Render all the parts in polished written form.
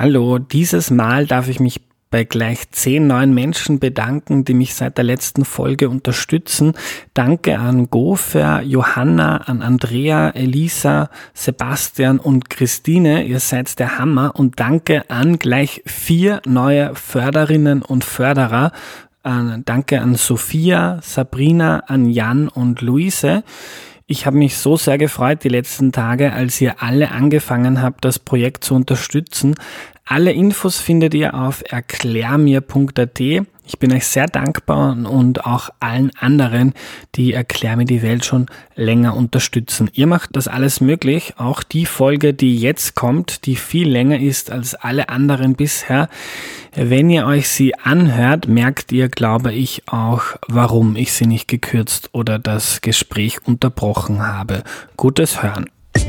Hallo, dieses Mal darf ich mich bei gleich 10 neuen Menschen bedanken, die mich seit der letzten Folge unterstützen. Danke an Gopher, Johanna, an Andrea, Elisa, Sebastian und Christine. Ihr seid der Hammer. Und danke an gleich 4 neue Förderinnen und Förderer. Danke an Sophia, Sabrina, an Jan und Luise. Ich habe mich so sehr gefreut die letzten Tage, als ihr alle angefangen habt, das Projekt zu unterstützen. Alle Infos findet ihr auf erklärmir.at. Ich bin euch sehr dankbar und auch allen anderen, die Erklär mir die Welt schon länger unterstützen. Ihr macht das alles möglich. Auch die Folge, die jetzt kommt, die viel länger ist als alle anderen bisher. Wenn ihr euch sie anhört, merkt ihr, glaube ich, auch, warum ich sie nicht gekürzt oder das Gespräch unterbrochen habe. Gutes Hören.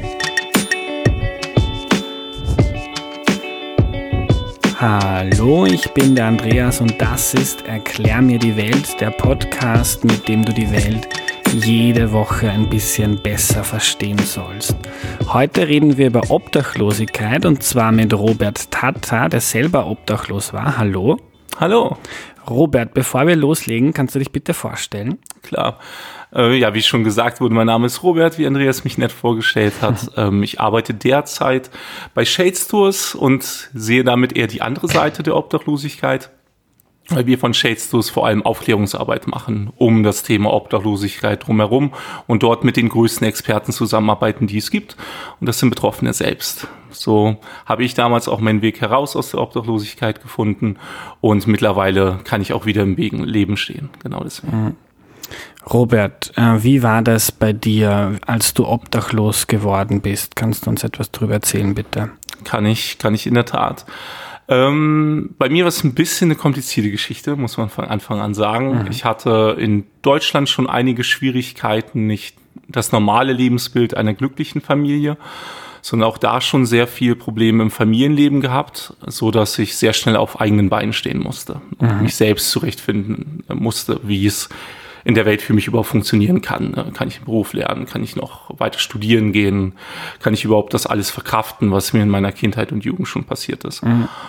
Hallo, ich bin der Andreas und das ist Erklär mir die Welt, der Podcast, mit dem du die Welt jede Woche ein bisschen besser verstehen sollst. Heute reden wir über Obdachlosigkeit und zwar mit Robert Tata, der selber obdachlos war. Hallo. Hallo. Robert, bevor wir loslegen, kannst du dich bitte vorstellen? Klar. Ja, wie schon gesagt wurde, mein Name ist Robert, wie Andreas mich nett vorgestellt hat. Ich arbeite derzeit bei Shades Tours und sehe damit eher die andere Seite der Obdachlosigkeit, weil wir von Shades Tours vor allem Aufklärungsarbeit machen um das Thema Obdachlosigkeit drumherum und dort mit den größten Experten zusammenarbeiten, die es gibt. Und das sind Betroffene selbst. So habe ich damals auch meinen Weg heraus aus der Obdachlosigkeit gefunden und mittlerweile kann ich auch wieder im Leben stehen. Genau deswegen. Robert, wie war das bei dir, als du obdachlos geworden bist? Kannst du uns etwas darüber erzählen, bitte? Kann ich in der Tat. Bei mir war es ein bisschen eine komplizierte Geschichte, muss man von Anfang an sagen. Ich hatte in Deutschland schon einige Schwierigkeiten, nicht das normale Lebensbild einer glücklichen Familie, sondern auch da schon sehr viel Probleme im Familienleben gehabt, so dass ich sehr schnell auf eigenen Beinen stehen musste und mich selbst zurechtfinden musste, wie es in der Welt für mich überhaupt funktionieren kann. Kann ich einen Beruf lernen? Kann ich noch weiter studieren gehen? Kann ich überhaupt das alles verkraften, was mir in meiner Kindheit und Jugend schon passiert ist?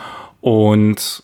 Und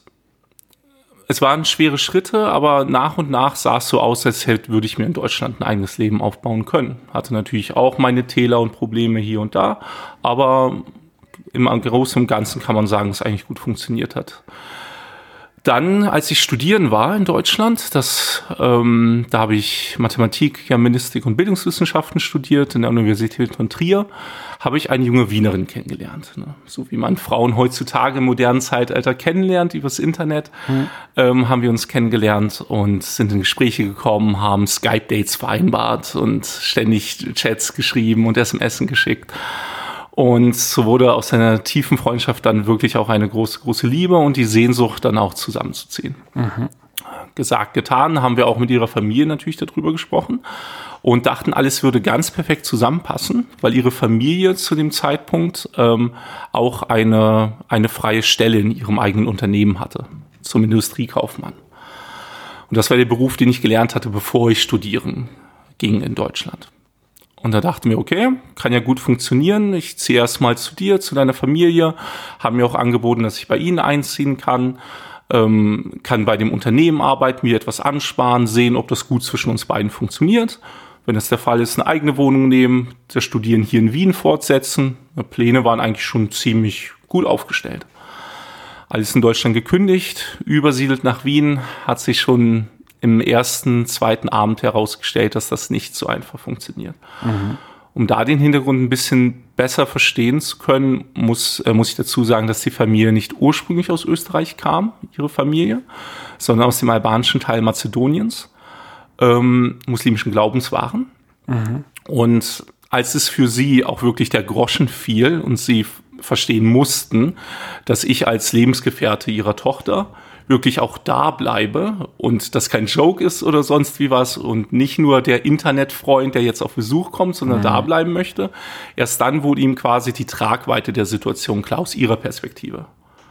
es waren schwere Schritte, aber nach und nach sah es so aus, als würde ich mir in Deutschland ein eigenes Leben aufbauen können. Hatte natürlich auch meine Täler und Probleme hier und da, aber im Großen und Ganzen kann man sagen, dass es eigentlich gut funktioniert hat. Dann, als ich studieren war in Deutschland, da habe ich Mathematik, Germanistik und Bildungswissenschaften studiert in der Universität von Trier, habe ich eine junge Wienerin kennengelernt. So wie man Frauen heutzutage im modernen Zeitalter kennenlernt, übers Internet, haben wir uns kennengelernt und sind in Gespräche gekommen, haben Skype-Dates vereinbart und ständig Chats geschrieben und SMS geschickt. Und so wurde aus einer tiefen Freundschaft dann wirklich auch eine große, große Liebe und die Sehnsucht, dann auch zusammenzuziehen. Gesagt, getan, haben wir auch mit ihrer Familie natürlich darüber gesprochen und dachten, alles würde ganz perfekt zusammenpassen, weil ihre Familie zu dem Zeitpunkt auch eine freie Stelle in ihrem eigenen Unternehmen hatte, zum Industriekaufmann. Und das war der Beruf, den ich gelernt hatte, bevor ich studieren ging in Deutschland. Und da dachten wir, okay, kann ja gut funktionieren. Ich ziehe erst mal zu dir, zu deiner Familie. Haben mir auch angeboten, dass ich bei ihnen einziehen kann. Kann bei dem Unternehmen arbeiten, mir etwas ansparen, sehen, ob das gut zwischen uns beiden funktioniert. Wenn das der Fall ist, eine eigene Wohnung nehmen, das Studieren hier in Wien fortsetzen. Die Pläne waren eigentlich schon ziemlich gut aufgestellt. Alles in Deutschland gekündigt, übersiedelt nach Wien, hat sich schon im zweiten Abend herausgestellt, dass das nicht so einfach funktioniert. Um da den Hintergrund ein bisschen besser verstehen zu können, muss ich dazu sagen, dass die Familie nicht ursprünglich aus Österreich kam, ihre Familie, sondern aus dem albanischen Teil Mazedoniens, muslimischen Glaubens waren. Und als es für sie auch wirklich der Groschen fiel und sie verstehen mussten, dass ich als Lebensgefährte ihrer Tochter wirklich auch da bleibe und das kein Joke ist oder sonst wie was und nicht nur der Internetfreund, der jetzt auf Besuch kommt, sondern da bleiben möchte. Erst dann wurde ihm quasi die Tragweite der Situation klar aus ihrer Perspektive.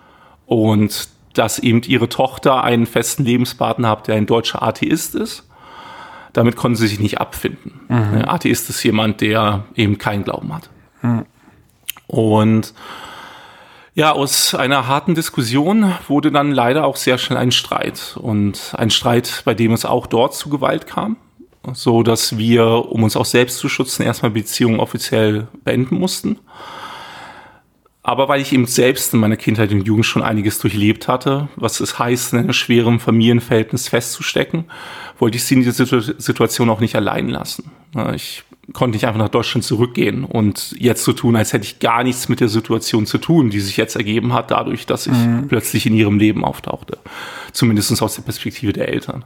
Und dass eben ihre Tochter einen festen Lebenspartner hat, der ein deutscher Atheist ist, damit konnten sie sich nicht abfinden. Ein Atheist ist jemand, der eben keinen Glauben hat. Und Ja, aus einer harten Diskussion wurde dann leider auch sehr schnell ein Streit. Und ein Streit, bei dem es auch dort zu Gewalt kam. So dass wir, um uns auch selbst zu schützen, erstmal Beziehungen offiziell beenden mussten. Aber weil ich eben selbst in meiner Kindheit und Jugend schon einiges durchlebt hatte, was es heißt, in einem schweren Familienverhältnis festzustecken, wollte ich sie in dieser Situation auch nicht allein lassen. Ich konnte nicht einfach nach Deutschland zurückgehen und jetzt so tun, als hätte ich gar nichts mit der Situation zu tun, die sich jetzt ergeben hat, dadurch, dass ich plötzlich in ihrem Leben auftauchte. Zumindest aus der Perspektive der Eltern.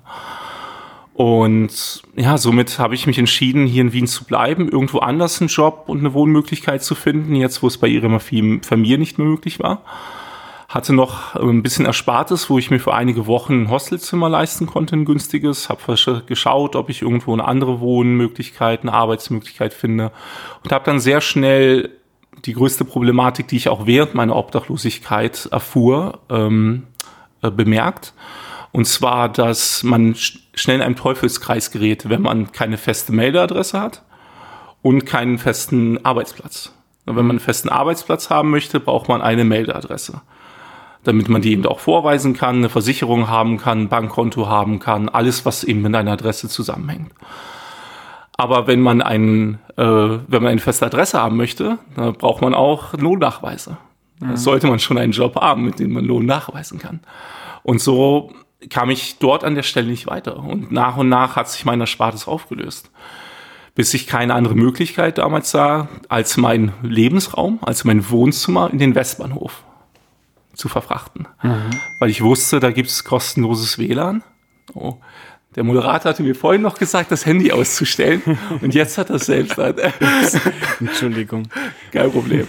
Und ja, somit habe ich mich entschieden, hier in Wien zu bleiben, irgendwo anders einen Job und eine Wohnmöglichkeit zu finden, jetzt wo es bei ihrer Familie nicht mehr möglich war. Hatte noch ein bisschen Erspartes, wo ich mir für einige Wochen ein Hostelzimmer leisten konnte, ein günstiges. Habe geschaut, ob ich irgendwo eine andere Wohnmöglichkeit, eine Arbeitsmöglichkeit finde. Und habe dann sehr schnell die größte Problematik, die ich auch während meiner Obdachlosigkeit erfuhr, bemerkt. Und zwar, dass man schnell in einem Teufelskreis gerät, wenn man keine feste Meldeadresse hat und keinen festen Arbeitsplatz. Und wenn man einen festen Arbeitsplatz haben möchte, braucht man eine Meldeadresse, damit man die eben auch vorweisen kann, eine Versicherung haben kann, ein Bankkonto haben kann, alles, was eben mit einer Adresse zusammenhängt. Aber wenn man eine feste Adresse haben möchte, dann braucht man auch Lohnnachweise. Da sollte man schon einen Job haben, mit dem man Lohn nachweisen kann. Und so kam ich dort an der Stelle nicht weiter. Und nach hat sich mein Erspartes aufgelöst. Bis ich keine andere Möglichkeit damals sah, als mein Lebensraum, also mein Wohnzimmer in den Westbahnhof zu verfrachten. Weil ich wusste, da gibt es kostenloses WLAN. Oh, der Moderator hatte mir vorhin noch gesagt, das Handy auszustellen. Und jetzt hat er es selbst. Entschuldigung. Kein Problem.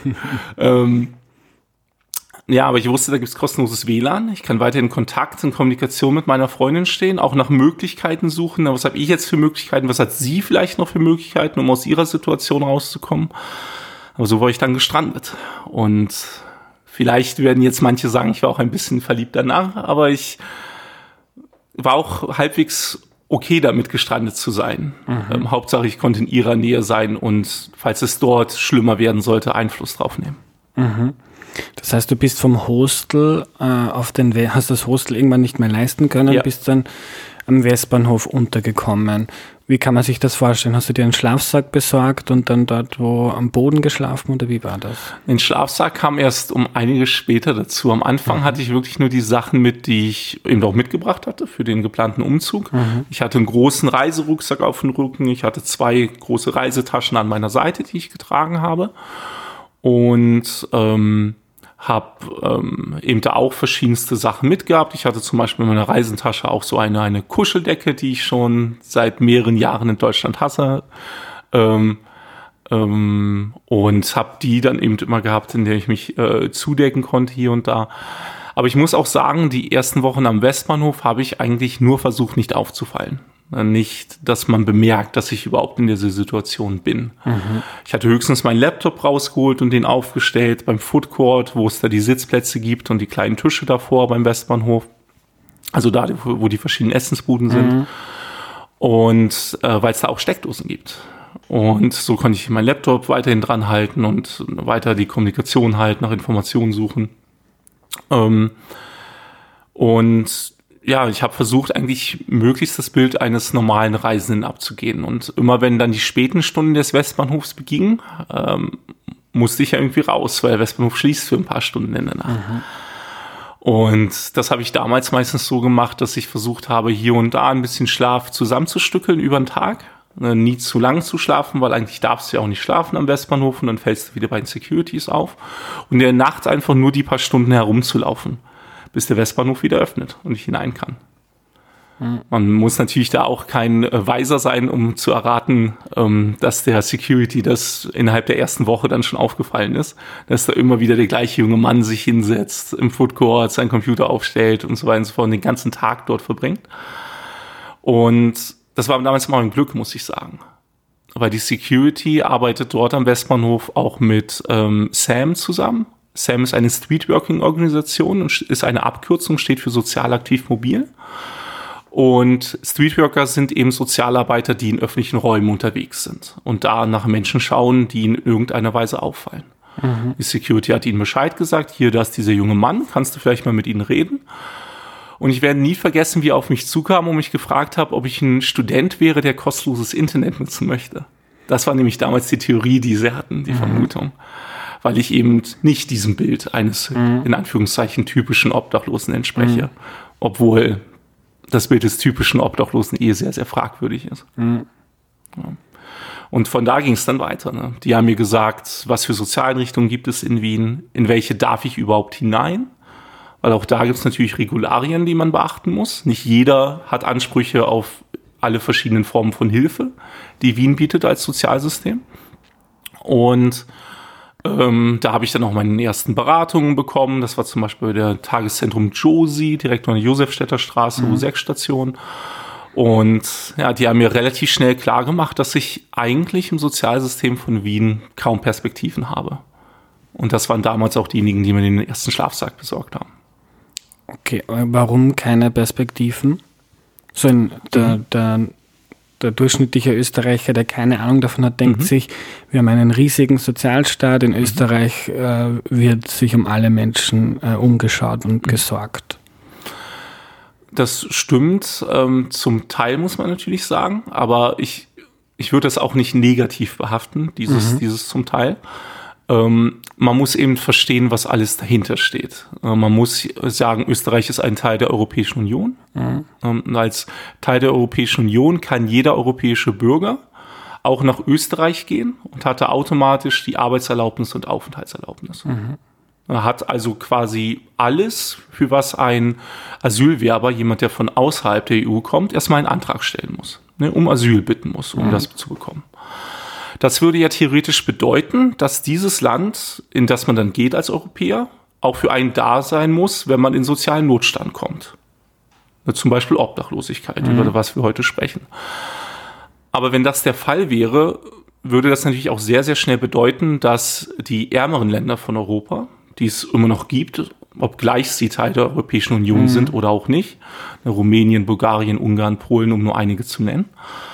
Ja, aber ich wusste, da gibt es kostenloses WLAN. Ich kann weiterhin in Kontakt und Kommunikation mit meiner Freundin stehen, auch nach Möglichkeiten suchen. Was habe ich jetzt für Möglichkeiten? Was hat sie vielleicht noch für Möglichkeiten, um aus ihrer Situation rauszukommen? Aber so war ich dann gestrandet. Und vielleicht werden jetzt manche sagen, ich war auch ein bisschen verliebt danach, aber ich war auch halbwegs okay damit, gestrandet zu sein. Hauptsache, ich konnte in ihrer Nähe sein und falls es dort schlimmer werden sollte, Einfluss drauf nehmen. Das heißt, du bist vom Hostel hast das Hostel irgendwann nicht mehr leisten können, bist dann am Westbahnhof untergekommen. Wie kann man sich das vorstellen? Hast du dir einen Schlafsack besorgt und dann dort wo am Boden geschlafen oder wie war das? Den Schlafsack kam erst um einiges später dazu. Am Anfang hatte ich wirklich nur die Sachen mit, die ich eben auch mitgebracht hatte für den geplanten Umzug. Ich hatte einen großen Reiserucksack auf dem Rücken. Ich hatte 2 große Reisetaschen an meiner Seite, die ich getragen habe. Und habe eben da auch verschiedenste Sachen mitgehabt. Ich hatte zum Beispiel in meiner Reisetasche auch so eine Kuscheldecke, die ich schon seit mehreren Jahren in Deutschland hasse. Und habe die dann eben immer gehabt, in der ich mich zudecken konnte hier und da. Aber ich muss auch sagen, die ersten Wochen am Westbahnhof habe ich eigentlich nur versucht, nicht aufzufallen. Nicht, dass man bemerkt, dass ich überhaupt in dieser Situation bin. Ich hatte höchstens meinen Laptop rausgeholt und den aufgestellt beim Food Court, wo es da die Sitzplätze gibt und die kleinen Tische davor beim Westbahnhof. Also da, wo die verschiedenen Essensbuden sind. Und weil es da auch Steckdosen gibt. Und so konnte ich meinen Laptop weiterhin dran halten und weiter die Kommunikation halten, nach Informationen suchen. Und ja, ich habe versucht, eigentlich möglichst das Bild eines normalen Reisenden abzugehen. Und immer wenn dann die späten Stunden des Westbahnhofs begingen, musste ich ja irgendwie raus, weil der Westbahnhof schließt für ein paar Stunden in der Nacht. Und das habe ich damals meistens so gemacht, dass ich versucht habe, hier und da ein bisschen Schlaf zusammenzustückeln über den Tag. Nie zu lang zu schlafen, weil eigentlich darfst du ja auch nicht schlafen am Westbahnhof und dann fällst du wieder bei den Securities auf. Und in der Nacht einfach nur die paar Stunden herumzulaufen, bis der Westbahnhof wieder öffnet und ich hinein kann. Man muss natürlich da auch kein Weiser sein, um zu erraten, dass der Security das innerhalb der ersten Woche dann schon aufgefallen ist, dass da immer wieder der gleiche junge Mann sich hinsetzt, im Food Court seinen Computer aufstellt und so weiter und so fort und den ganzen Tag dort verbringt. Und das war damals immer ein Glück, muss ich sagen. Weil die Security arbeitet dort am Westbahnhof auch mit SAM zusammen. SAM ist eine Streetworking-Organisation und ist eine Abkürzung, steht für sozial aktiv mobil. Und Streetworker sind eben Sozialarbeiter, die in öffentlichen Räumen unterwegs sind und da nach Menschen schauen, die in irgendeiner Weise auffallen. Die Security hat ihnen Bescheid gesagt, hier, da ist dieser junge Mann, kannst du vielleicht mal mit ihnen reden? Und ich werde nie vergessen, wie er auf mich zukam und mich gefragt hat, ob ich ein Student wäre, der kostenloses Internet nutzen möchte. Das war nämlich damals die Theorie, die sie hatten, die Vermutung. Weil ich eben nicht diesem Bild eines, in Anführungszeichen, typischen Obdachlosen entspreche. Obwohl das Bild des typischen Obdachlosen sehr, sehr fragwürdig ist. Ja. Und von da ging es dann weiter. Ne? Die haben mir gesagt, was für Sozialeinrichtungen gibt es in Wien, in welche darf ich überhaupt hinein? Weil auch da gibt es natürlich Regularien, die man beachten muss. Nicht jeder hat Ansprüche auf alle verschiedenen Formen von Hilfe, die Wien bietet als Sozialsystem. Und da habe ich dann auch meine ersten Beratungen bekommen. Das war zum Beispiel der Tageszentrum Josi, direkt an der Josefstädter Straße, U6-Station. Und ja, die haben mir relativ schnell klar gemacht, dass ich eigentlich im Sozialsystem von Wien kaum Perspektiven habe. Und das waren damals auch diejenigen, die mir den ersten Schlafsack besorgt haben. Okay, warum keine Perspektiven? So der durchschnittliche Österreicher, der keine Ahnung davon hat, denkt sich, wir haben einen riesigen Sozialstaat. In Österreich wird sich um alle Menschen umgeschaut und gesorgt. Das stimmt. Zum Teil muss man natürlich sagen, aber ich würde das auch nicht negativ behaften, dieses zum Teil. Man muss eben verstehen, was alles dahinter steht. Man muss sagen, Österreich ist ein Teil der Europäischen Union. Als Teil der Europäischen Union kann jeder europäische Bürger auch nach Österreich gehen und hatte automatisch die Arbeitserlaubnis und Aufenthaltserlaubnis. Er hat also quasi alles, für was ein Asylwerber, jemand, der von außerhalb der EU kommt, erstmal einen Antrag stellen muss, ne, um Asyl bitten muss, um das zu bekommen. Das würde ja theoretisch bedeuten, dass dieses Land, in das man dann geht als Europäer, auch für einen da sein muss, wenn man in sozialen Notstand kommt. Zum Beispiel Obdachlosigkeit, über was wir heute sprechen. Aber wenn das der Fall wäre, würde das natürlich auch sehr, sehr schnell bedeuten, dass die ärmeren Länder von Europa, die es immer noch gibt, obgleich sie Teil der Europäischen Union sind oder auch nicht, Rumänien, Bulgarien, Ungarn, Polen, um nur einige zu nennen,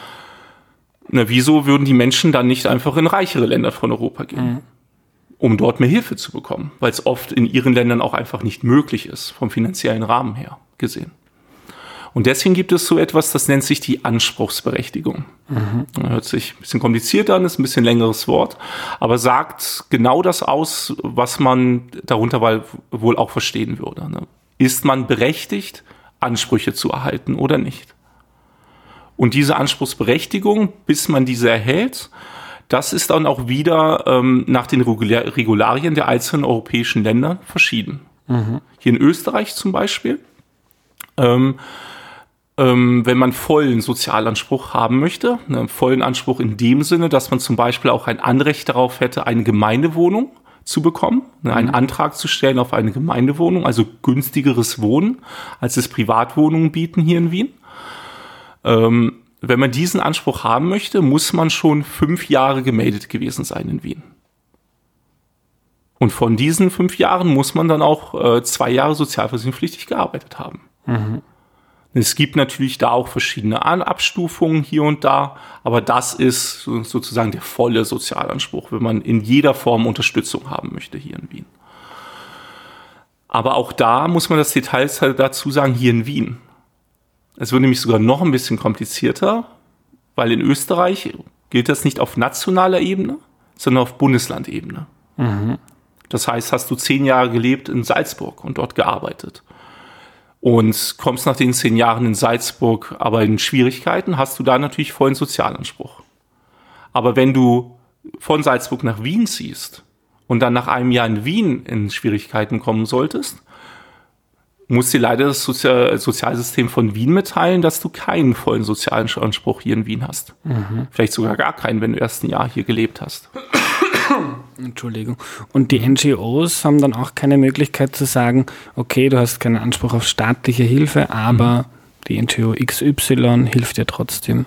wieso würden die Menschen dann nicht einfach in reichere Länder von Europa gehen, um dort mehr Hilfe zu bekommen? Weil es oft in ihren Ländern auch einfach nicht möglich ist, vom finanziellen Rahmen her gesehen. Und deswegen gibt es so etwas, das nennt sich die Anspruchsberechtigung. Hört sich ein bisschen kompliziert an, ist ein bisschen längeres Wort, aber sagt genau das aus, was man darunter wohl auch verstehen würde. Ne? Ist man berechtigt, Ansprüche zu erhalten oder nicht? Und diese Anspruchsberechtigung, bis man diese erhält, das ist dann auch wieder nach den Regularien der einzelnen europäischen Länder verschieden. Hier in Österreich zum Beispiel, wenn man vollen Sozialanspruch haben möchte, einen vollen Anspruch in dem Sinne, dass man zum Beispiel auch ein Anrecht darauf hätte, eine Gemeindewohnung zu bekommen, einen Antrag zu stellen auf eine Gemeindewohnung, also günstigeres Wohnen, als es Privatwohnungen bieten hier in Wien. Wenn man diesen Anspruch haben möchte, muss man schon 5 Jahre gemeldet gewesen sein in Wien. Und von diesen 5 Jahren muss man dann auch 2 Jahre sozialversicherungspflichtig gearbeitet haben. Es gibt natürlich da auch verschiedene Abstufungen hier und da, aber das ist sozusagen der volle Sozialanspruch, wenn man in jeder Form Unterstützung haben möchte hier in Wien. Aber auch da muss man das Detail dazu sagen, hier in Wien. Es wird nämlich sogar noch ein bisschen komplizierter, weil in Österreich gilt das nicht auf nationaler Ebene, sondern auf Bundeslandebene. Das heißt, hast du 10 Jahre gelebt in Salzburg und dort gearbeitet und kommst nach den 10 Jahren in Salzburg aber in Schwierigkeiten, hast du da natürlich vollen Sozialanspruch. Aber wenn du von Salzburg nach Wien ziehst und dann nach einem Jahr in Wien in Schwierigkeiten kommen solltest, muss dir leider das Sozialsystem von Wien mitteilen, dass du keinen vollen sozialen Anspruch hier in Wien hast. Vielleicht sogar gar keinen, wenn du erst ein Jahr hier gelebt hast. Entschuldigung. Und die NGOs haben dann auch keine Möglichkeit zu sagen, okay, du hast keinen Anspruch auf staatliche Hilfe, aber die NGO XY hilft dir trotzdem.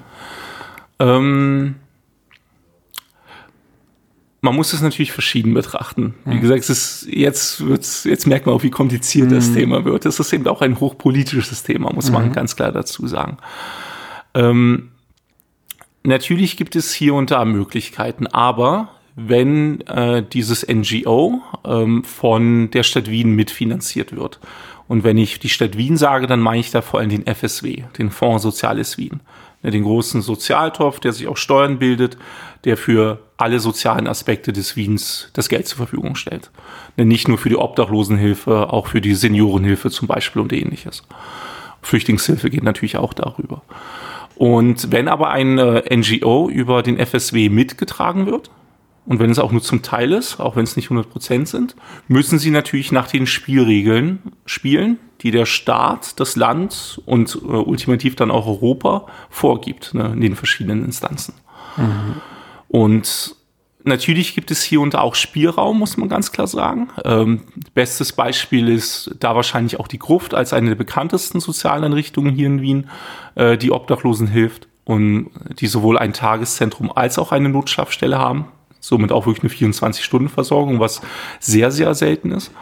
Man muss es natürlich verschieden betrachten. Wie gesagt, jetzt merkt man auch, wie kompliziert das Thema wird. Es ist eben auch ein hochpolitisches Thema, muss man ganz klar dazu sagen. Natürlich gibt es hier und da Möglichkeiten, aber wenn dieses NGO von der Stadt Wien mitfinanziert wird. Und wenn ich die Stadt Wien sage, dann meine ich da vor allem den FSW, den Fonds Soziales Wien. Den großen Sozialtopf, der sich auch Steuern bildet, der für alle sozialen Aspekte des Wiens das Geld zur Verfügung stellt. Nicht nur für die Obdachlosenhilfe, auch für die Seniorenhilfe zum Beispiel und ähnliches. Flüchtlingshilfe geht natürlich auch darüber. Und wenn aber ein NGO über den FSW mitgetragen wird, und wenn es auch nur zum Teil ist, auch wenn es nicht 100% sind, müssen sie natürlich nach den Spielregeln spielen, die der Staat, das Land und ultimativ dann auch Europa vorgibt, in den verschiedenen Instanzen. Mhm. Und natürlich gibt es hier und da auch Spielraum, muss man ganz klar sagen. Bestes Beispiel ist da wahrscheinlich auch die Gruft als eine der bekanntesten sozialen Einrichtungen hier in Wien, die Obdachlosen hilft und die sowohl ein Tageszentrum als auch eine Notschlafstelle haben. Somit auch wirklich eine 24-Stunden-Versorgung, was sehr, sehr selten ist.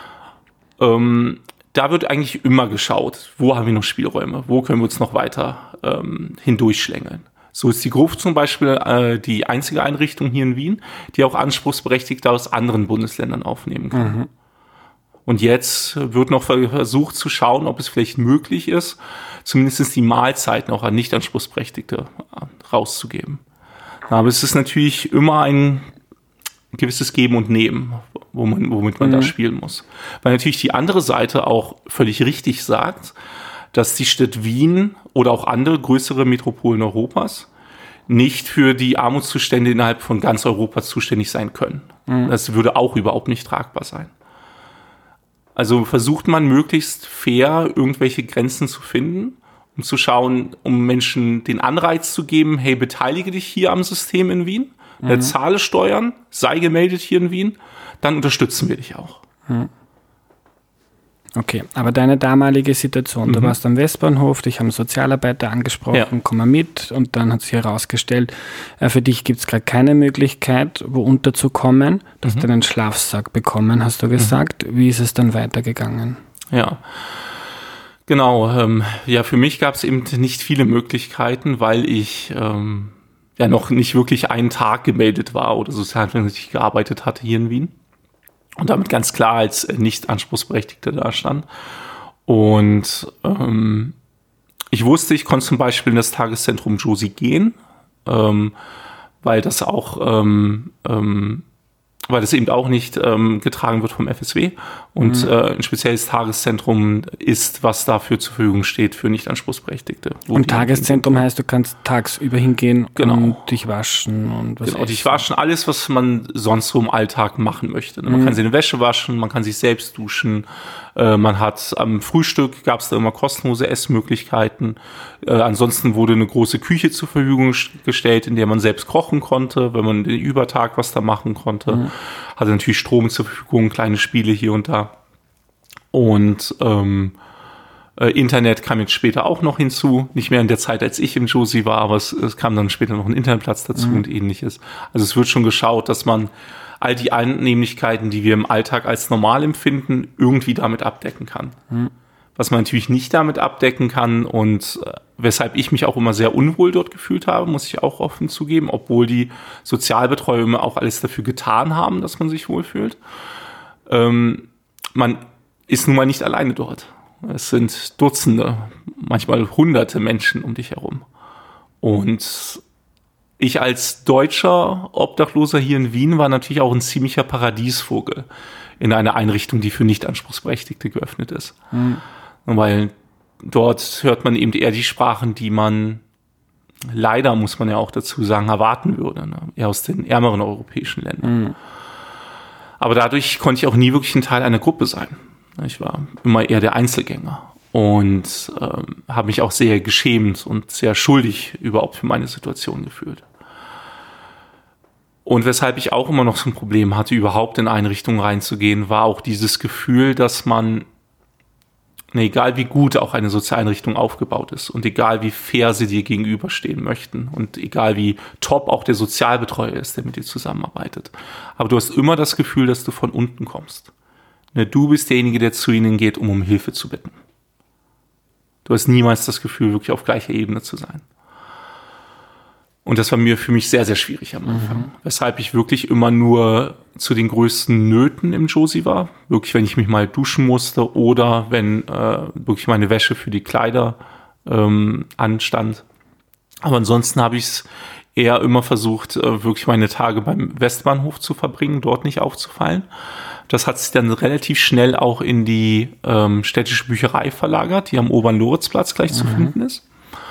Da wird eigentlich immer geschaut, wo haben wir noch Spielräume, wo können wir uns noch weiter hindurchschlängeln. So ist die Gruft zum Beispiel die einzige Einrichtung hier in Wien, die auch Anspruchsberechtigte aus anderen Bundesländern aufnehmen kann. Mhm. Und jetzt wird noch versucht zu schauen, ob es vielleicht möglich ist, zumindest die Mahlzeiten auch an Nicht-Anspruchsberechtigte rauszugeben. Aber es ist natürlich immer ein gewisses Geben und Nehmen, womit man da spielen muss. Weil natürlich die andere Seite auch völlig richtig sagt, dass die Stadt Wien oder auch andere größere Metropolen Europas nicht für die Armutszustände innerhalb von ganz Europa zuständig sein können. Das würde auch überhaupt nicht tragbar sein. Also versucht man möglichst fair irgendwelche Grenzen zu finden, um zu schauen, um Menschen den Anreiz zu geben, hey, beteilige dich hier am System in Wien, zahle Steuern, sei gemeldet hier in Wien, dann unterstützen wir dich auch. Okay, aber deine damalige Situation, du warst am Westbahnhof, dich haben Sozialarbeiter angesprochen, komm mal mit, und dann hat sich herausgestellt, für dich gibt es gerade keine Möglichkeit, wo unterzukommen. Du hast einen Schlafsack bekommen, hast du gesagt. Wie ist es dann weitergegangen? Ja, genau. Für mich gab es eben nicht viele Möglichkeiten, weil ich noch nicht wirklich einen Tag gemeldet war oder sozialversicherlich gearbeitet hatte hier in Wien. Und damit ganz klar als nicht Anspruchsberechtigter dastand. Und ich wusste, ich konnte zum Beispiel in das Tageszentrum Josi gehen, weil das auch weil das eben auch nicht getragen wird vom FSW und ein spezielles Tageszentrum ist, was dafür zur Verfügung steht für Nicht-Anspruchsberechtigte. Und Tageszentrum heißt, du kannst tagsüber hingehen und dich waschen und was essen. Dich waschen, alles, was man sonst so im Alltag machen möchte. Man kann seine Wäsche waschen, man kann sich selbst duschen, man hat am Frühstück, gab es da immer kostenlose Essmöglichkeiten. Ansonsten wurde eine große Küche zur Verfügung gestellt, in der man selbst kochen konnte, wenn man den Übertag was da machen konnte. Hatte natürlich Strom zur Verfügung, kleine Spiele hier und da. Und Internet kam jetzt später auch noch hinzu. Nicht mehr in der Zeit, als ich im Josi war, aber es kam dann später noch ein Internetplatz dazu und ähnliches. Also es wird schon geschaut, dass man all die Annehmlichkeiten, die wir im Alltag als normal empfinden, irgendwie damit abdecken kann. Was man natürlich nicht damit abdecken kann und weshalb ich mich auch immer sehr unwohl dort gefühlt habe, muss ich auch offen zugeben, obwohl die Sozialbetreuer immer auch alles dafür getan haben, dass man sich wohlfühlt. Man ist nun mal nicht alleine dort. Es sind Dutzende, manchmal Hunderte Menschen um dich herum. Und ich als deutscher Obdachloser hier in Wien war natürlich auch ein ziemlicher Paradiesvogel in einer Einrichtung, die für Nicht-Anspruchsberechtigte geöffnet ist. Weil dort hört man eben eher die Sprachen, die man leider, muss man ja auch dazu sagen, erwarten würde. Eher aus den ärmeren europäischen Ländern. Aber dadurch konnte ich auch nie wirklich ein Teil einer Gruppe sein. Ich war immer eher der Einzelgänger und habe mich auch sehr geschämt und sehr schuldig überhaupt für meine Situation gefühlt. Und weshalb ich auch immer noch so ein Problem hatte, überhaupt in Einrichtungen reinzugehen, war auch dieses Gefühl, dass man, egal wie gut auch eine Sozialeinrichtung aufgebaut ist und egal wie fair sie dir gegenüberstehen möchten und egal wie top auch der Sozialbetreuer ist, der mit dir zusammenarbeitet, aber du hast immer das Gefühl, dass du von unten kommst. Du bist derjenige, der zu ihnen geht, um Hilfe zu bitten. Du hast niemals das Gefühl, wirklich auf gleicher Ebene zu sein. Und das war für mich sehr, sehr schwierig am Anfang. Weshalb ich wirklich immer nur zu den größten Nöten im Josie war. Wirklich, wenn ich mich mal duschen musste oder wenn wirklich meine Wäsche für die Kleider anstand. Aber ansonsten habe ich es eher immer versucht, wirklich meine Tage beim Westbahnhof zu verbringen, dort nicht aufzufallen. Das hat sich dann relativ schnell auch in die städtische Bücherei verlagert, die am Obern-Loritzplatz gleich zu finden ist.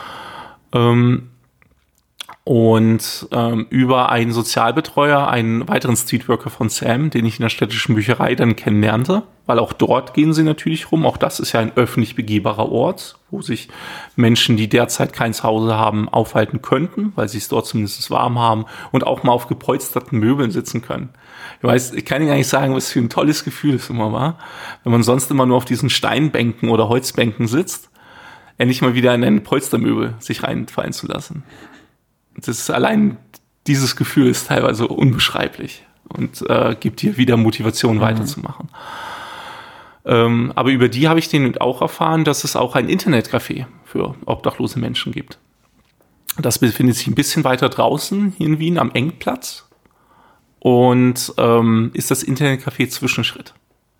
Und über einen Sozialbetreuer, einen weiteren Streetworker von Sam, den ich in der städtischen Bücherei dann kennenlernte, weil auch dort gehen sie natürlich rum. Auch das ist ja ein öffentlich begehbarer Ort, wo sich Menschen, die derzeit kein Zuhause haben, aufhalten könnten, weil sie es dort zumindest warm haben und auch mal auf gepolsterten Möbeln sitzen können. Ich kann Ihnen gar nicht sagen, was für ein tolles Gefühl es immer war, wenn man sonst immer nur auf diesen Steinbänken oder Holzbänken sitzt, endlich mal wieder in ein Polstermöbel sich reinfallen zu lassen. Das ist allein dieses Gefühl ist teilweise unbeschreiblich und gibt dir wieder Motivation weiterzumachen. Aber über die habe ich den auch erfahren, dass es auch ein Internetcafé für obdachlose Menschen gibt. Das befindet sich ein bisschen weiter draußen hier in Wien am Engplatz und ist das Internetcafé Zwischenschritt.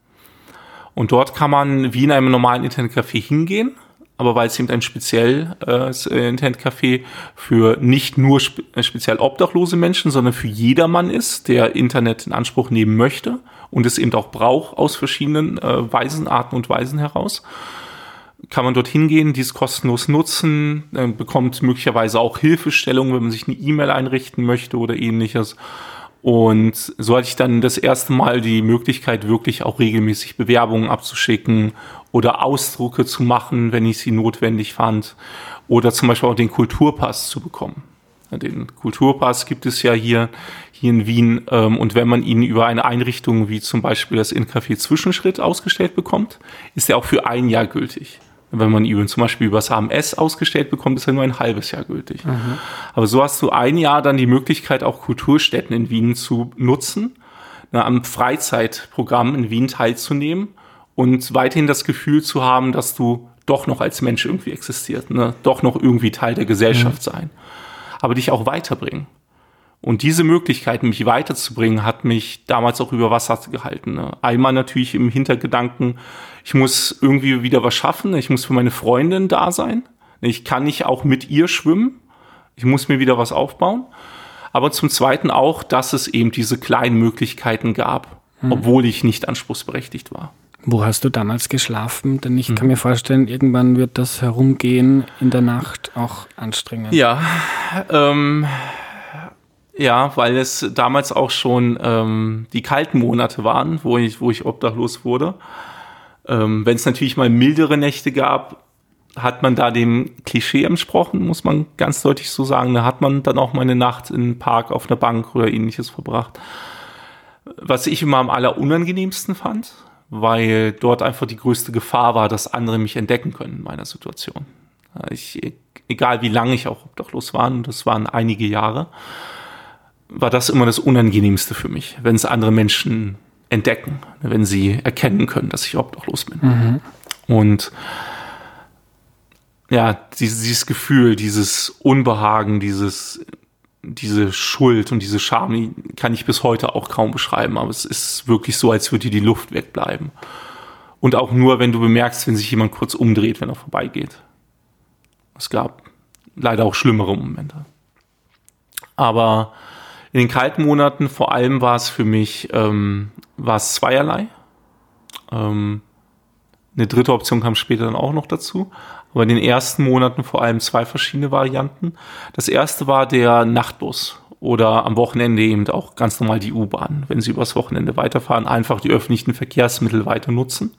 Und dort kann man wie in einem normalen Internetcafé hingehen, aber weil es eben ein spezielles Internetcafé für nicht nur speziell obdachlose Menschen, sondern für jedermann ist, der Internet in Anspruch nehmen möchte und es eben auch braucht aus verschiedenen Arten und Weisen heraus, kann man dort hingehen, dies kostenlos nutzen, bekommt möglicherweise auch Hilfestellung, wenn man sich eine E-Mail einrichten möchte oder ähnliches. Und so hatte ich dann das erste Mal die Möglichkeit, wirklich auch regelmäßig Bewerbungen abzuschicken oder Ausdrucke zu machen, wenn ich sie notwendig fand. Oder zum Beispiel auch den Kulturpass zu bekommen. Den Kulturpass gibt es ja hier in Wien. Und wenn man ihn über eine Einrichtung wie zum Beispiel das Café Zwischenschritt ausgestellt bekommt, ist er auch für 1 Jahr gültig. Wenn man ihn zum Beispiel über das HMS ausgestellt bekommt, ist er nur ein halbes Jahr gültig. Aber so hast du 1 Jahr dann die Möglichkeit, auch Kulturstätten in Wien zu nutzen, am Freizeitprogramm in Wien teilzunehmen und weiterhin das Gefühl zu haben, dass du doch noch als Mensch irgendwie existierst, doch noch irgendwie Teil der Gesellschaft sein, aber dich auch weiterbringen. Und diese Möglichkeit, mich weiterzubringen, hat mich damals auch über Wasser gehalten. Einmal natürlich im Hintergedanken, ich muss irgendwie wieder was schaffen, ich muss für meine Freundin da sein, ich kann nicht auch mit ihr schwimmen, ich muss mir wieder was aufbauen. Aber zum Zweiten auch, dass es eben diese kleinen Möglichkeiten gab, obwohl ich nicht anspruchsberechtigt war. Wo hast du damals geschlafen? Denn ich kann mir vorstellen, irgendwann wird das Herumgehen in der Nacht auch anstrengend. Ja, weil es damals auch schon die kalten Monate waren, wo ich obdachlos wurde. Wenn es natürlich mal mildere Nächte gab, hat man da dem Klischee entsprochen, muss man ganz deutlich so sagen. Da hat man dann auch mal eine Nacht im Park auf einer Bank oder ähnliches verbracht. Was ich immer am allerunangenehmsten fand, weil dort einfach die größte Gefahr war, dass andere mich entdecken können in meiner Situation. Egal wie lange ich auch obdachlos war, und das waren einige Jahre, war das immer das Unangenehmste für mich, wenn es andere Menschen entdecken, wenn sie erkennen können, dass ich obdachlos bin. Und ja, dieses Gefühl, dieses Unbehagen, diese Schuld und diese Scham, die kann ich bis heute auch kaum beschreiben, aber es ist wirklich so, als würde dir die Luft wegbleiben. Und auch nur, wenn du bemerkst, wenn sich jemand kurz umdreht, wenn er vorbeigeht. Es gab leider auch schlimmere Momente. Aber in den kalten Monaten vor allem war es für mich zweierlei. Eine dritte Option kam später dann auch noch dazu. Aber in den ersten Monaten vor allem 2 verschiedene Varianten. Das erste war der Nachtbus oder am Wochenende eben auch ganz normal die U-Bahn. Wenn Sie übers Wochenende weiterfahren, einfach die öffentlichen Verkehrsmittel weiter nutzen.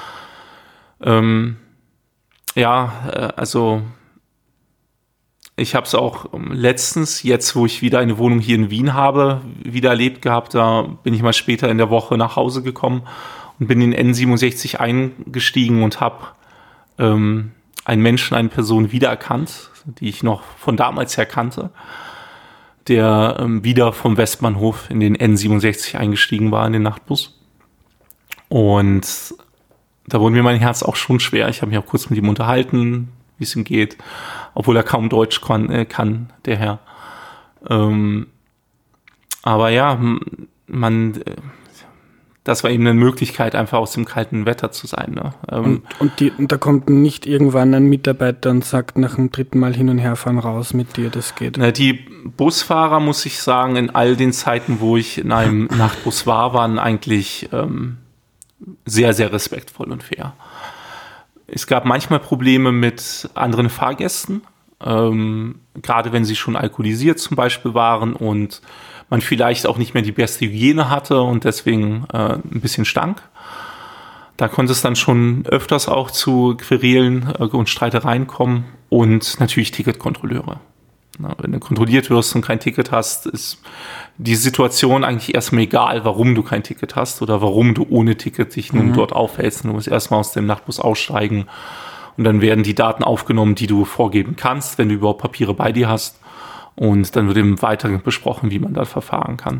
Also ich habe es auch letztens, jetzt wo ich wieder eine Wohnung hier in Wien habe, wieder erlebt gehabt. Da bin ich mal später in der Woche nach Hause gekommen und bin in N67 eingestiegen und habe einen Menschen, eine Person wiedererkannt, die ich noch von damals her kannte, der wieder vom Westbahnhof in den N67 eingestiegen war, in den Nachtbus. Und da wurde mir mein Herz auch schon schwer. Ich habe mich auch kurz mit ihm unterhalten, wie es ihm geht, obwohl er kaum Deutsch kann, der Herr. Aber ja, das war eben eine Möglichkeit, einfach aus dem kalten Wetter zu sein. Ne? Und da kommt nicht irgendwann ein Mitarbeiter und sagt nach dem 3. Mal hin und her fahren raus mit dir, das geht. Die Busfahrer, muss ich sagen, in all den Zeiten, wo ich in einem Nachtbus war, waren eigentlich sehr, sehr respektvoll und fair. Es gab manchmal Probleme mit anderen Fahrgästen, gerade wenn sie schon alkoholisiert zum Beispiel waren und man vielleicht auch nicht mehr die beste Hygiene hatte und deswegen ein bisschen stank. Da konnte es dann schon öfters auch zu Querelen und Streitereien kommen und natürlich Ticketkontrolleure. Wenn du kontrolliert wirst und kein Ticket hast, ist die Situation eigentlich erstmal egal, warum du kein Ticket hast oder warum du ohne Ticket dich nun dort aufhältst. Du musst erstmal aus dem Nachtbus aussteigen und dann werden die Daten aufgenommen, die du vorgeben kannst, wenn du überhaupt Papiere bei dir hast. Und dann wird eben weiter besprochen, wie man da verfahren kann.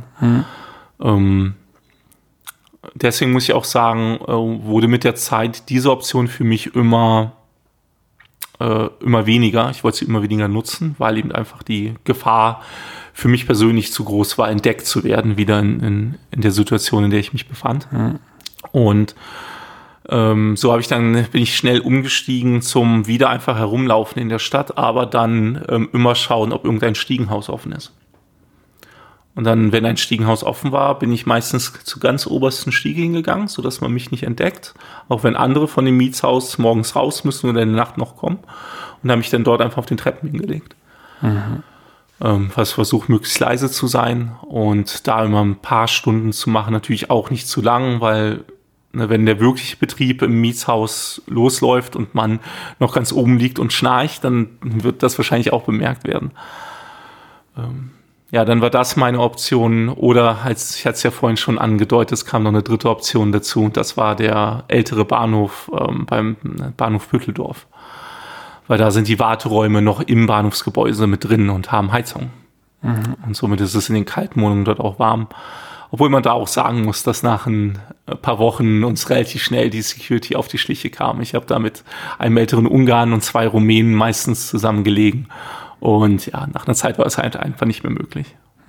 Deswegen muss ich auch sagen, wurde mit der Zeit diese Option für mich immer weniger. Ich wollte sie immer weniger nutzen, weil eben einfach die Gefahr für mich persönlich zu groß war, entdeckt zu werden, wieder in der Situation, in der ich mich befand. Und so bin ich schnell umgestiegen zum wieder einfach herumlaufen in der Stadt, aber dann immer schauen, ob irgendein Stiegenhaus offen ist. Und dann, wenn ein Stiegenhaus offen war, bin ich meistens zur ganz obersten Stiege hingegangen, sodass man mich nicht entdeckt, auch wenn andere von dem Mietshaus morgens raus müssen oder in der Nacht noch kommen. Und habe mich dann dort einfach auf den Treppen hingelegt. Versucht, möglichst leise zu sein und da immer ein paar Stunden zu machen, natürlich auch nicht zu lang, weil wenn der wirkliche Betrieb im Mietshaus losläuft und man noch ganz oben liegt und schnarcht, dann wird das wahrscheinlich auch bemerkt werden. Ja, dann war das meine Option. Oder, ich hatte es ja vorhin schon angedeutet, es kam noch eine dritte Option dazu. Und das war der ältere Bahnhof beim Bahnhof Pütteldorf. Weil da sind die Warteräume noch im Bahnhofsgebäude mit drin und haben Heizung. Und somit ist es in den kalten Monaten dort auch warm. Obwohl man da auch sagen muss, dass nach ein paar Wochen uns relativ schnell die Security auf die Schliche kam. Ich habe da mit einem älteren Ungarn und 2 Rumänen meistens zusammen gelegen. Und ja, nach einer Zeit war es halt einfach nicht mehr möglich.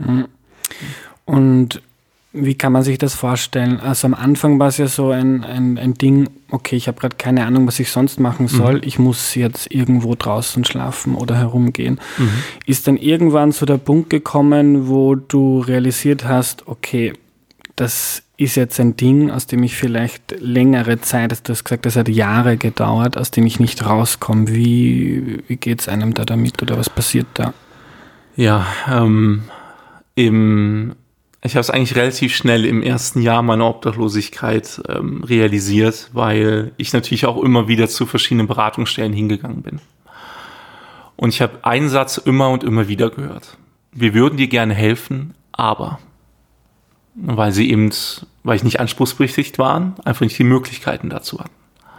Und wie kann man sich das vorstellen? Also am Anfang war es ja so ein Ding, okay, ich habe gerade keine Ahnung, was ich sonst machen soll. Ich muss jetzt irgendwo draußen schlafen oder herumgehen. Ist dann irgendwann so der Punkt gekommen, wo du realisiert hast, okay, das ist jetzt ein Ding, aus dem ich vielleicht längere Zeit, du hast gesagt, das hat Jahre gedauert, aus dem ich nicht rauskomme. Wie geht es einem da damit oder was passiert da? Ja, ich habe es eigentlich relativ schnell im ersten Jahr meiner Obdachlosigkeit realisiert, weil ich natürlich auch immer wieder zu verschiedenen Beratungsstellen hingegangen bin. Und ich habe einen Satz immer und immer wieder gehört. Wir würden dir gerne helfen, aber... weil ich nicht anspruchsberechtigt waren, einfach nicht die Möglichkeiten dazu hatten.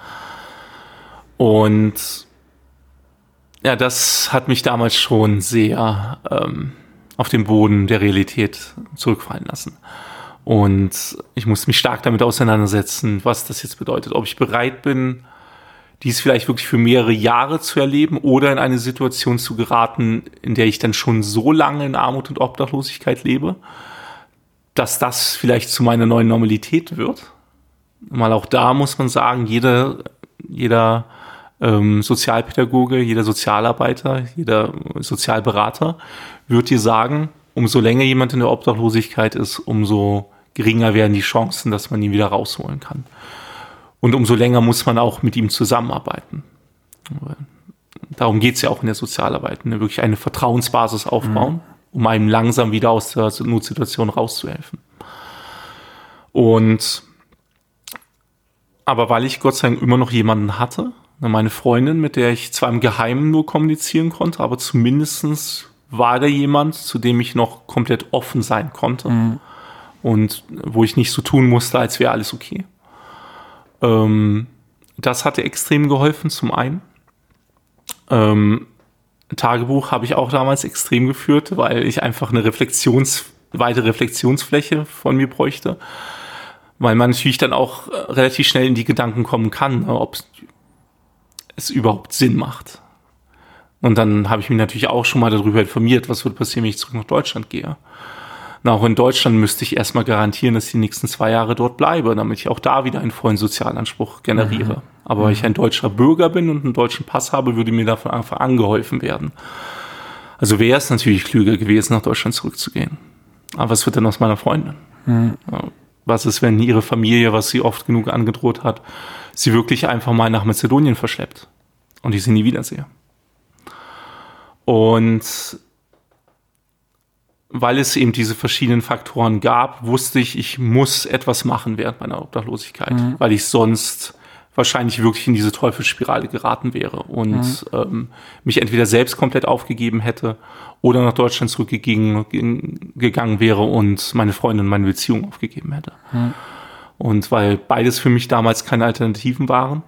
Und ja, das hat mich damals schon sehr auf den Boden der Realität zurückfallen lassen. Und ich musste mich stark damit auseinandersetzen, was das jetzt bedeutet. Ob ich bereit bin, dies vielleicht wirklich für mehrere Jahre zu erleben oder in eine Situation zu geraten, in der ich dann schon so lange in Armut und Obdachlosigkeit lebe, dass das vielleicht zu meiner neuen Normalität wird. Mal auch da muss man sagen, jeder Sozialpädagoge, jeder Sozialarbeiter, jeder Sozialberater wird dir sagen, umso länger jemand in der Obdachlosigkeit ist, umso geringer werden die Chancen, dass man ihn wieder rausholen kann. Und umso länger muss man auch mit ihm zusammenarbeiten. Darum geht es ja auch in der Sozialarbeit, wirklich eine Vertrauensbasis aufbauen, um einem langsam wieder aus der Notsituation rauszuhelfen. Aber weil ich Gott sei Dank immer noch jemanden hatte, meine Freundin, mit der ich zwar im Geheimen nur kommunizieren konnte, aber zumindest war da jemand, zu dem ich noch komplett offen sein konnte und wo ich nicht so tun musste, als wäre alles okay. Das hatte extrem geholfen, zum einen. Tagebuch habe ich auch damals extrem geführt, weil ich einfach eine weitere Reflexionsfläche von mir bräuchte, weil man natürlich dann auch relativ schnell in die Gedanken kommen kann, ob es überhaupt Sinn macht. Und dann habe ich mich natürlich auch schon mal darüber informiert, was würde passieren, wenn ich zurück nach Deutschland gehe. Und auch in Deutschland müsste ich erstmal garantieren, dass ich die nächsten 2 Jahre dort bleibe, damit ich auch da wieder einen vollen Sozialanspruch generiere. Aber weil ich ein deutscher Bürger bin und einen deutschen Pass habe, würde mir davon einfach angeholfen werden. Also wäre es natürlich klüger gewesen, nach Deutschland zurückzugehen. Aber was wird denn aus meiner Freundin? Was ist, wenn ihre Familie, was sie oft genug angedroht hat, sie wirklich einfach mal nach Mazedonien verschleppt und ich sie nie wiedersehe? Und weil es eben diese verschiedenen Faktoren gab, wusste ich, ich muss etwas machen während meiner Obdachlosigkeit, weil ich sonst wahrscheinlich wirklich in diese Teufelsspirale geraten wäre und mich entweder selbst komplett aufgegeben hätte oder nach Deutschland zurückgegangen wäre und meine Freundin meine Beziehung aufgegeben hätte. Und weil beides für mich damals keine Alternativen waren,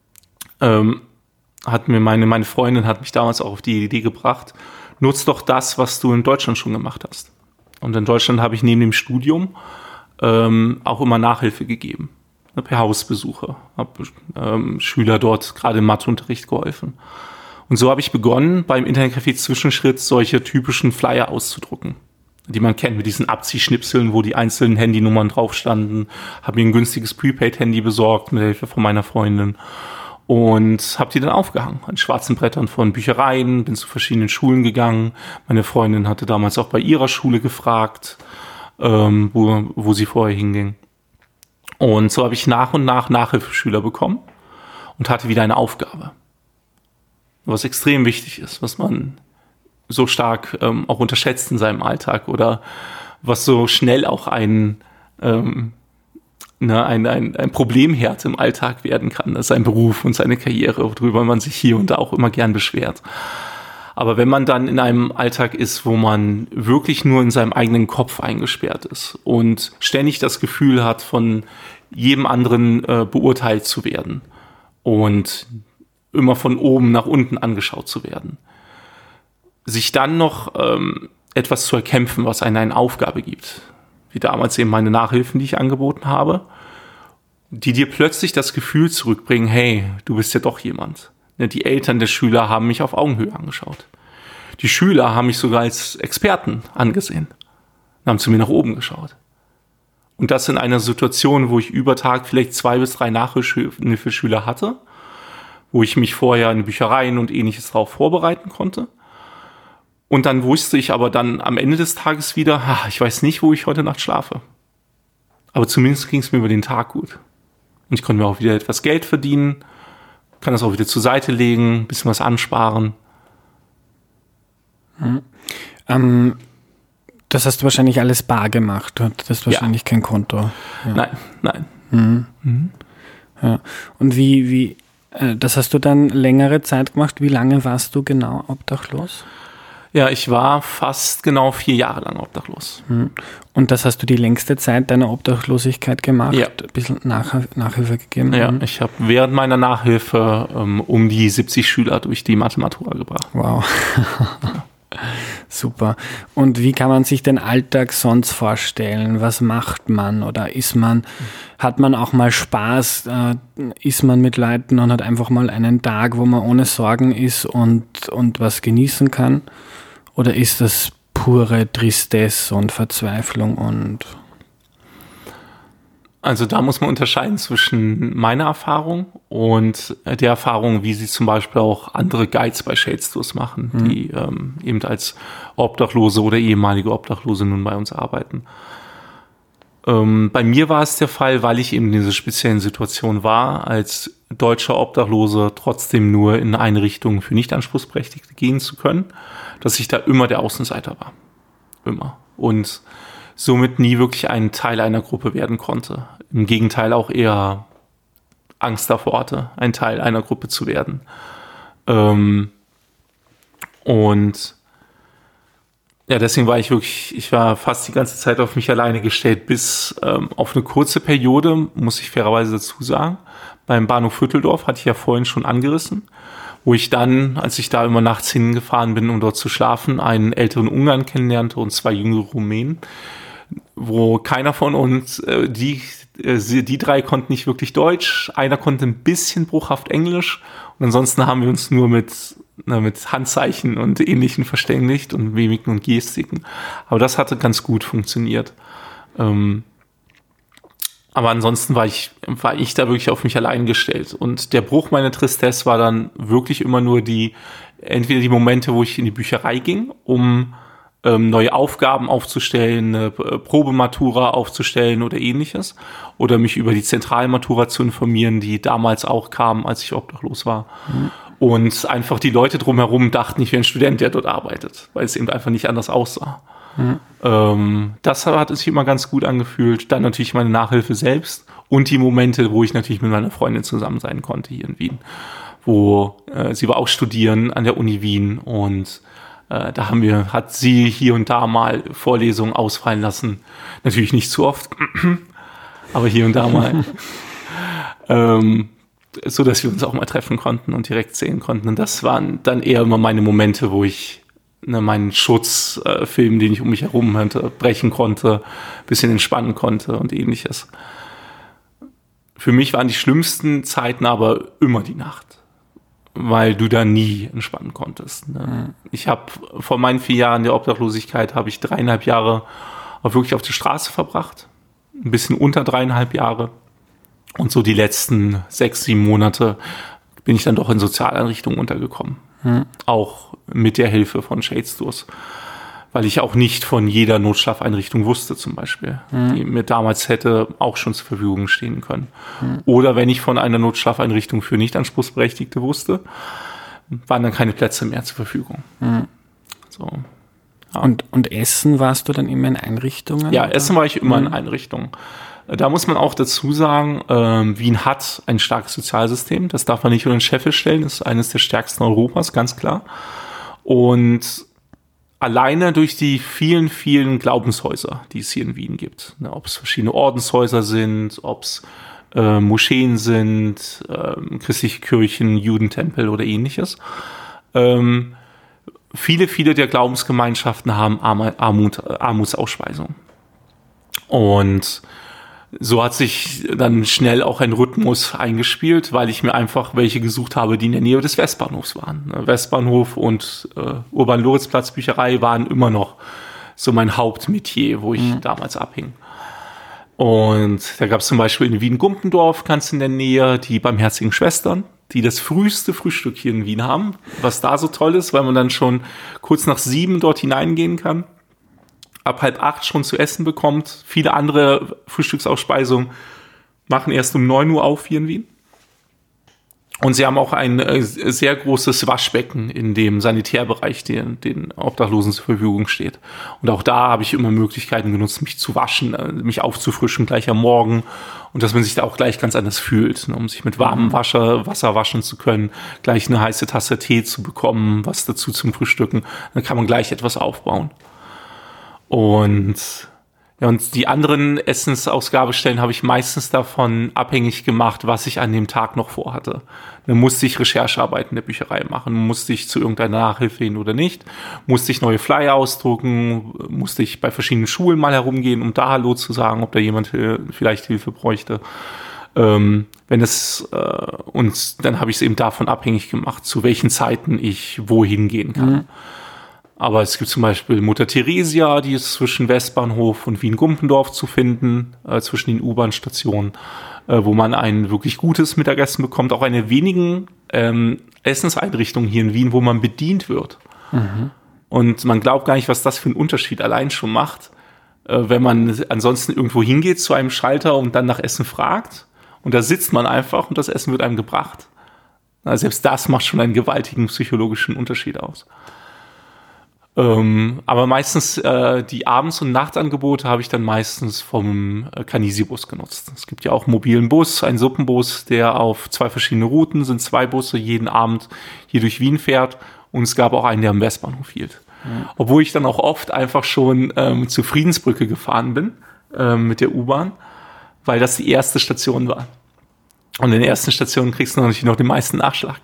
hat mir meine Freundin hat mich damals auch auf die Idee gebracht, nutz doch das, was du in Deutschland schon gemacht hast. Und in Deutschland habe ich neben dem Studium auch immer Nachhilfe gegeben. Per Hausbesuche. Habe Schüler dort gerade im Matheunterricht geholfen. Und so habe ich begonnen, beim Internetcafé Zwischenschritt solche typischen Flyer auszudrucken, die man kennt mit diesen Abziehschnipseln, wo die einzelnen Handynummern drauf standen. Habe mir ein günstiges Prepaid-Handy besorgt mit Hilfe von meiner Freundin und habe die dann aufgehangen an schwarzen Brettern von Büchereien, bin zu verschiedenen Schulen gegangen. Meine Freundin hatte damals auch bei ihrer Schule gefragt, wo sie vorher hinging. Und so habe ich nach und nach Nachhilfeschüler bekommen und hatte wieder eine Aufgabe. Was extrem wichtig ist, was man so stark auch unterschätzt in seinem Alltag oder was so schnell auch ein Problemherd im Alltag werden kann. Das ist sein Beruf und seine Karriere, worüber man sich hier und da auch immer gern beschwert. Aber wenn man dann in einem Alltag ist, wo man wirklich nur in seinem eigenen Kopf eingesperrt ist und ständig das Gefühl hat, von jedem anderen beurteilt zu werden und immer von oben nach unten angeschaut zu werden, sich dann noch etwas zu erkämpfen, was einem eine Aufgabe gibt, wie damals eben meine Nachhilfen, die ich angeboten habe, die dir plötzlich das Gefühl zurückbringen, hey, du bist ja doch jemand. Die Eltern der Schüler haben mich auf Augenhöhe angeschaut. Die Schüler haben mich sogar als Experten angesehen und haben zu mir nach oben geschaut. Und das in einer Situation, wo ich über Tag vielleicht 2 bis 3 Nachhilfeschüler hatte, wo ich mich vorher in Büchereien und Ähnliches darauf vorbereiten konnte. Und dann wusste ich aber dann am Ende des Tages wieder, ich weiß nicht, wo ich heute Nacht schlafe. Aber zumindest ging es mir über den Tag gut. Und ich konnte mir auch wieder etwas Geld verdienen, kann das auch wieder zur Seite legen, ein bisschen was ansparen. Das hast du wahrscheinlich alles bar gemacht. Du hattest wahrscheinlich kein Konto. Ja. Nein. Ja. Und wie, das hast du dann längere Zeit gemacht. Wie lange warst du genau obdachlos? Ja, ich war fast genau 4 Jahre lang obdachlos. Und das hast du die längste Zeit deiner Obdachlosigkeit gemacht? Ja. Ein bisschen Nachhilfe gegeben? Ja, ich habe während meiner Nachhilfe um die 70 Schüler durch die Mathe-Matura gebracht. Wow. Super. Und wie kann man sich den Alltag sonst vorstellen? Was macht man? Oder hat man auch mal Spaß? Ist man mit Leuten und hat einfach mal einen Tag, wo man ohne Sorgen ist und was genießen kann? Oder ist das pure Tristesse und Verzweiflung und... Also da muss man unterscheiden zwischen meiner Erfahrung und der Erfahrung, wie sie zum Beispiel auch andere Guides bei Shades Tours machen, die eben als Obdachlose oder ehemalige Obdachlose nun bei uns arbeiten. Bei mir war es der Fall, weil ich eben in dieser speziellen Situation war, als deutscher Obdachlose trotzdem nur in eine Richtung für Nicht-Anspruchsberechtigte gehen zu können, dass ich da immer der Außenseiter war. Immer. Und somit nie wirklich ein Teil einer Gruppe werden konnte. Im Gegenteil auch eher Angst davor hatte, ein Teil einer Gruppe zu werden. Und ja, deswegen war ich war fast die ganze Zeit auf mich alleine gestellt, bis auf eine kurze Periode, muss ich fairerweise dazu sagen, beim Bahnhof Vierteldorf, hatte ich ja vorhin schon angerissen, wo ich dann, als ich da immer nachts hingefahren bin, um dort zu schlafen, einen älteren Ungarn kennenlernte und 2 jüngere Rumänen, wo keiner von uns, die 3 konnten nicht wirklich Deutsch, einer konnte ein bisschen bruchhaft Englisch und ansonsten haben wir uns nur mit mit Handzeichen und Ähnlichem verständigt und Mimiken und Gestiken. Aber das hatte ganz gut funktioniert. Aber ansonsten war ich da wirklich auf mich allein gestellt. Und der Bruch meiner Tristesse war dann wirklich immer nur entweder die Momente, wo ich in die Bücherei ging, um neue Aufgaben aufzustellen, eine Probematura aufzustellen oder ähnliches. Oder mich über die Zentralmatura zu informieren, die damals auch kam, als ich obdachlos war. Mhm. Und einfach die Leute drumherum dachten, ich wäre ein Student, der dort arbeitet, weil es eben einfach nicht anders aussah. Mhm. Das hat sich immer ganz gut angefühlt. Dann natürlich meine Nachhilfe selbst und die Momente, wo ich natürlich mit meiner Freundin zusammen sein konnte hier in Wien. Sie war auch studieren an der Uni Wien und da hat sie hier und da mal Vorlesungen ausfallen lassen. Natürlich nicht zu oft, aber hier und da mal. So dass wir uns auch mal treffen konnten und direkt sehen konnten. Und das waren dann eher immer meine Momente, wo ich meinen Schutzfilm, den ich um mich herum hatte, brechen konnte, ein bisschen entspannen konnte und ähnliches. Für mich waren die schlimmsten Zeiten aber immer die Nacht, weil du da nie entspannen konntest. Ne? Mhm. Ich habe vor meinen 4 Jahren der Obdachlosigkeit habe ich 3,5 Jahre auch wirklich auf der Straße verbracht, ein bisschen unter 3,5 Jahre. Und so die letzten 6, 7 Monate bin ich dann doch in Sozialeinrichtungen untergekommen. Auch mit der Hilfe von Shadestores. Weil ich auch nicht von jeder Notschlafeinrichtung wusste zum Beispiel, die mir damals hätte auch schon zur Verfügung stehen können. Oder wenn ich von einer Notschlafeinrichtung für Nichtanspruchsberechtigte wusste, waren dann keine Plätze mehr zur Verfügung. So. Ja. Und Essen warst du dann immer in Einrichtungen? Ja, oder? Essen war ich immer in Einrichtungen. Da muss man auch dazu sagen, Wien hat ein starkes Sozialsystem. Das darf man nicht unter den Scheffel stellen. Das ist eines der stärksten Europas, ganz klar. Und alleine durch die vielen, vielen Glaubenshäuser, die es hier in Wien gibt, ne, ob es verschiedene Ordenshäuser sind, ob es Moscheen sind, christliche Kirchen, Judentempel oder ähnliches. Viele der Glaubensgemeinschaften haben Armutsauspeisung. Und so hat sich dann schnell auch ein Rhythmus eingespielt, weil ich mir einfach welche gesucht habe, die in der Nähe des Westbahnhofs waren. Westbahnhof und Urban-Loritz-Platz Bücherei waren immer noch so mein Hauptmetier, wo ich damals abhing. Und da gab es zum Beispiel in Wien-Gumpendorf, ganz in der Nähe, die Barmherzigen Schwestern, die das früheste Frühstück hier in Wien haben, was da so toll ist, weil man dann schon kurz nach 7 dort hineingehen kann. Ab 7:30 schon zu essen bekommt. Viele andere Frühstücksausspeisungen machen erst um 9 Uhr auf hier in Wien. Und sie haben auch ein sehr großes Waschbecken in dem Sanitärbereich, den Obdachlosen zur Verfügung steht. Und auch da habe ich immer Möglichkeiten genutzt, mich zu waschen, mich aufzufrischen gleich am Morgen und dass man sich da auch gleich ganz anders fühlt, ne, um sich mit warmem Wasser waschen zu können, gleich eine heiße Tasse Tee zu bekommen, was dazu zum Frühstücken. Dann kann man gleich etwas aufbauen. Und die anderen Essensausgabestellen habe ich meistens davon abhängig gemacht, was ich an dem Tag noch vorhatte. Dann musste ich Recherchearbeit in der Bücherei machen, musste ich zu irgendeiner Nachhilfe hin oder nicht, musste ich neue Flyer ausdrucken, musste ich bei verschiedenen Schulen mal herumgehen, um da Hallo zu sagen, ob da jemand vielleicht Hilfe bräuchte. Und dann habe ich es eben davon abhängig gemacht, zu welchen Zeiten ich wohin gehen kann. Aber es gibt zum Beispiel Mutter Theresia, die ist zwischen Westbahnhof und Wien-Gumpendorf zu finden, zwischen den U-Bahn-Stationen, wo man ein wirklich gutes Mittagessen bekommt. Auch eine wenigen Essenseinrichtungen hier in Wien, wo man bedient wird. Und man glaubt gar nicht, was das für einen Unterschied allein schon macht, wenn man ansonsten irgendwo hingeht zu einem Schalter und dann nach Essen fragt. Und da sitzt man einfach und das Essen wird einem gebracht. Selbst das macht schon einen gewaltigen psychologischen Unterschied aus. Aber meistens die Abends- und Nachtangebote habe ich dann meistens vom Canisi-Bus genutzt. Es gibt ja auch einen mobilen Bus, einen Suppenbus, der auf 2 verschiedene Routen, sind 2 Busse, jeden Abend hier durch Wien fährt. Und es gab auch einen, der am Westbahnhof hielt. Obwohl ich dann auch oft einfach schon zur Friedensbrücke gefahren bin mit der U-Bahn, weil das die erste Station war. Und in der ersten Station kriegst du natürlich noch den meisten Nachschlag.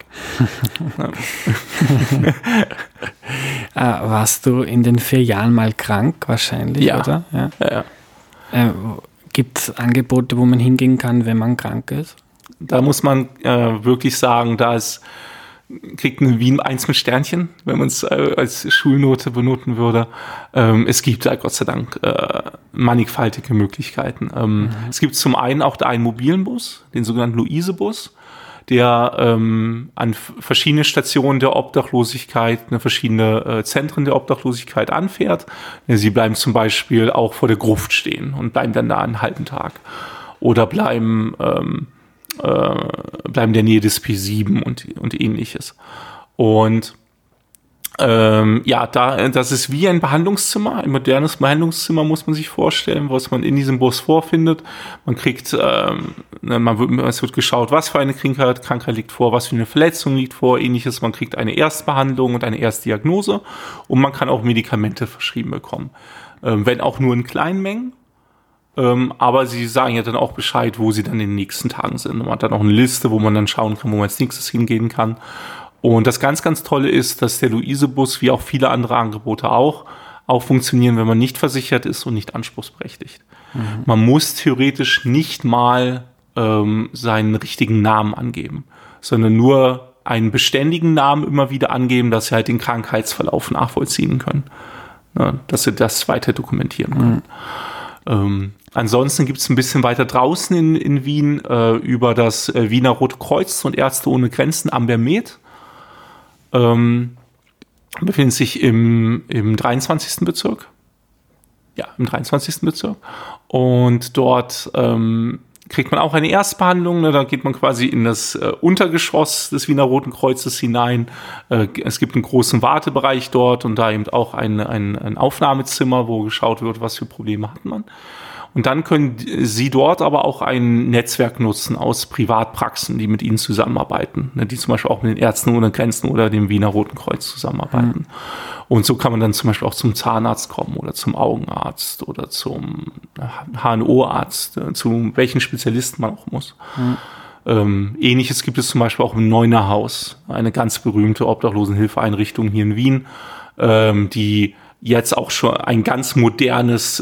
Warst du in den 4 Jahren mal krank wahrscheinlich, ja. Oder? Ja. Gibt es Angebote, wo man hingehen kann, wenn man krank ist? Da muss man wirklich sagen, da ist kriegt eine Wien 1 mit Sternchen, wenn man es als Schulnote benoten würde. Es gibt da Gott sei Dank mannigfaltige Möglichkeiten. Es gibt zum einen auch da einen mobilen Bus, den sogenannten Luise-Bus, der an verschiedene Stationen der Obdachlosigkeit, verschiedene Zentren der Obdachlosigkeit anfährt. Sie bleiben zum Beispiel auch vor der Gruft stehen und bleiben dann da einen halben Tag. Oder bleiben in der Nähe des P7 und ähnliches. Und das ist wie ein Behandlungszimmer, ein modernes Behandlungszimmer muss man sich vorstellen, was man in diesem Bus vorfindet. Man kriegt, es wird geschaut, was für eine Krankheit liegt vor, was für eine Verletzung liegt vor, ähnliches. Man kriegt eine Erstbehandlung und eine Erstdiagnose und man kann auch Medikamente verschrieben bekommen. Wenn auch nur in kleinen Mengen. Aber sie sagen ja dann auch Bescheid, wo sie dann in den nächsten Tagen sind. Man hat dann auch eine Liste, wo man dann schauen kann, wo man als nächstes hingehen kann. Und das ganz, ganz Tolle ist, dass der Luise-Bus, wie auch viele andere Angebote auch funktionieren, wenn man nicht versichert ist und nicht anspruchsberechtigt. Man muss theoretisch nicht mal seinen richtigen Namen angeben, sondern nur einen beständigen Namen immer wieder angeben, dass sie halt den Krankheitsverlauf nachvollziehen können. Dass sie das weiter dokumentieren können. Ansonsten gibt es ein bisschen weiter draußen in Wien über das Wiener Rote Kreuz und Ärzte ohne Grenzen Ambermed. Befindet sich im 23. Bezirk. Ja, im 23. Bezirk. Und dort kriegt man auch eine Erstbehandlung. Da geht man quasi in das Untergeschoss des Wiener Roten Kreuzes hinein. Es gibt einen großen Wartebereich dort und da eben auch ein Aufnahmezimmer, wo geschaut wird, was für Probleme hat man. Und dann können Sie dort aber auch ein Netzwerk nutzen aus Privatpraxen, die mit Ihnen zusammenarbeiten, die zum Beispiel auch mit den Ärzten ohne Grenzen oder dem Wiener Roten Kreuz zusammenarbeiten. Und so kann man dann zum Beispiel auch zum Zahnarzt kommen oder zum Augenarzt oder zum HNO-Arzt, zu welchen Spezialisten man auch muss. Ähnliches gibt es zum Beispiel auch im Neunerhaus, eine ganz berühmte Obdachlosenhilfeeinrichtung hier in Wien, die jetzt auch schon ein ganz modernes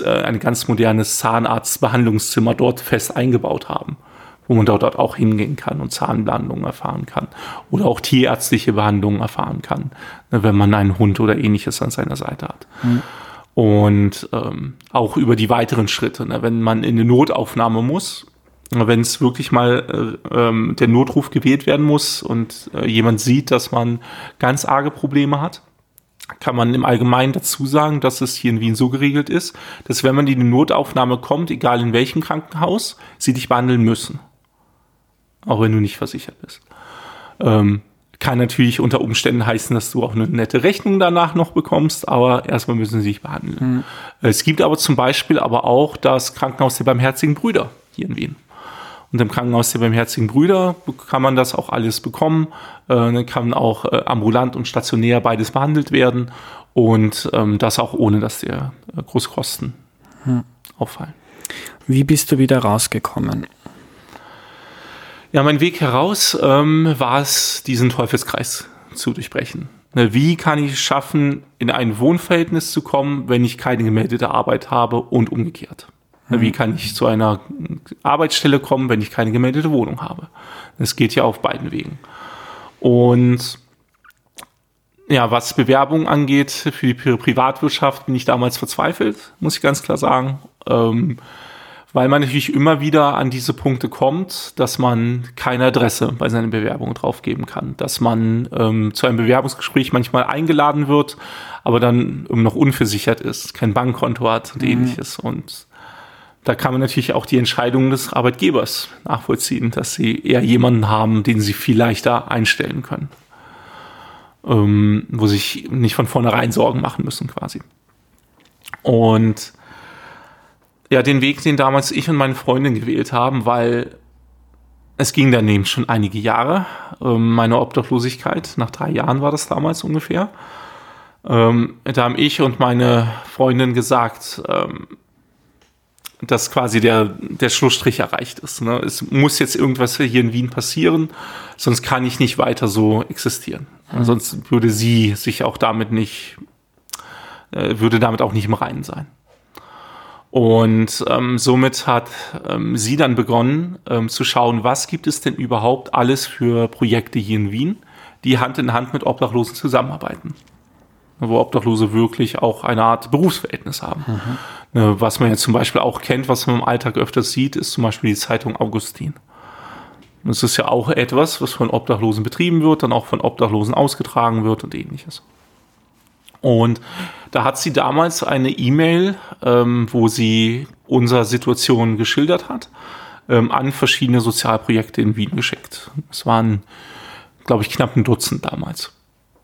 Zahnarztbehandlungszimmer dort fest eingebaut haben, wo man dort auch hingehen kann und Zahnbehandlungen erfahren kann oder auch tierärztliche Behandlungen erfahren kann, wenn man einen Hund oder ähnliches an seiner Seite hat. Und auch über die weiteren Schritte, wenn man in eine Notaufnahme muss, wenn es wirklich mal der Notruf gewählt werden muss und jemand sieht, dass man ganz arge Probleme hat, kann man im Allgemeinen dazu sagen, dass es hier in Wien so geregelt ist, dass wenn man in die Notaufnahme kommt, egal in welchem Krankenhaus, sie dich behandeln müssen. Auch wenn du nicht versichert bist. Kann natürlich unter Umständen heißen, dass du auch eine nette Rechnung danach noch bekommst, aber erstmal müssen sie dich behandeln. Es gibt aber zum Beispiel auch das Krankenhaus der Barmherzigen Brüder hier in Wien. Und im Krankenhaus der Barmherzigen Brüder kann man das auch alles bekommen. Dann kann auch ambulant und stationär beides behandelt werden. Und das auch ohne, dass dir große Kosten auffallen. Wie bist du wieder rausgekommen? Ja, mein Weg heraus war es, diesen Teufelskreis zu durchbrechen. Wie kann ich es schaffen, in ein Wohnverhältnis zu kommen, wenn ich keine gemeldete Arbeit habe und umgekehrt? Wie kann ich zu einer Arbeitsstelle kommen, wenn ich keine gemeldete Wohnung habe? Das geht ja auf beiden Wegen. Und ja, was Bewerbungen angeht für die Privatwirtschaft, bin ich damals verzweifelt, muss ich ganz klar sagen. Weil man natürlich immer wieder an diese Punkte kommt, dass man keine Adresse bei seiner Bewerbung draufgeben kann. Dass man zu einem Bewerbungsgespräch manchmal eingeladen wird, aber dann noch unversichert ist, kein Bankkonto hat und ähnliches. Und da kann man natürlich auch die Entscheidung des Arbeitgebers nachvollziehen, dass sie eher jemanden haben, den sie viel leichter einstellen können. Wo sie sich nicht von vornherein Sorgen machen müssen quasi. Und ja, den Weg, den damals ich und meine Freundin gewählt haben, weil es ging daneben schon einige Jahre, meine Obdachlosigkeit, nach 3 Jahren war das damals ungefähr. Da haben ich und meine Freundin gesagt, dass quasi der Schlussstrich erreicht ist. Ne? Es muss jetzt irgendwas hier in Wien passieren, sonst kann ich nicht weiter so existieren. Sonst würde sie sich auch damit auch nicht im Reinen sein. Und somit hat sie dann begonnen zu schauen, was gibt es denn überhaupt alles für Projekte hier in Wien, die Hand in Hand mit Obdachlosen zusammenarbeiten. Wo Obdachlose wirklich auch eine Art Berufsverhältnis haben. Was man ja zum Beispiel auch kennt, was man im Alltag öfters sieht, ist zum Beispiel die Zeitung Augustin. Das ist ja auch etwas, was von Obdachlosen betrieben wird, dann auch von Obdachlosen ausgetragen wird und ähnliches. Und da hat sie damals eine E-Mail, wo sie unsere Situation geschildert hat, an verschiedene Sozialprojekte in Wien geschickt. Es waren, glaube ich, knapp ein Dutzend damals.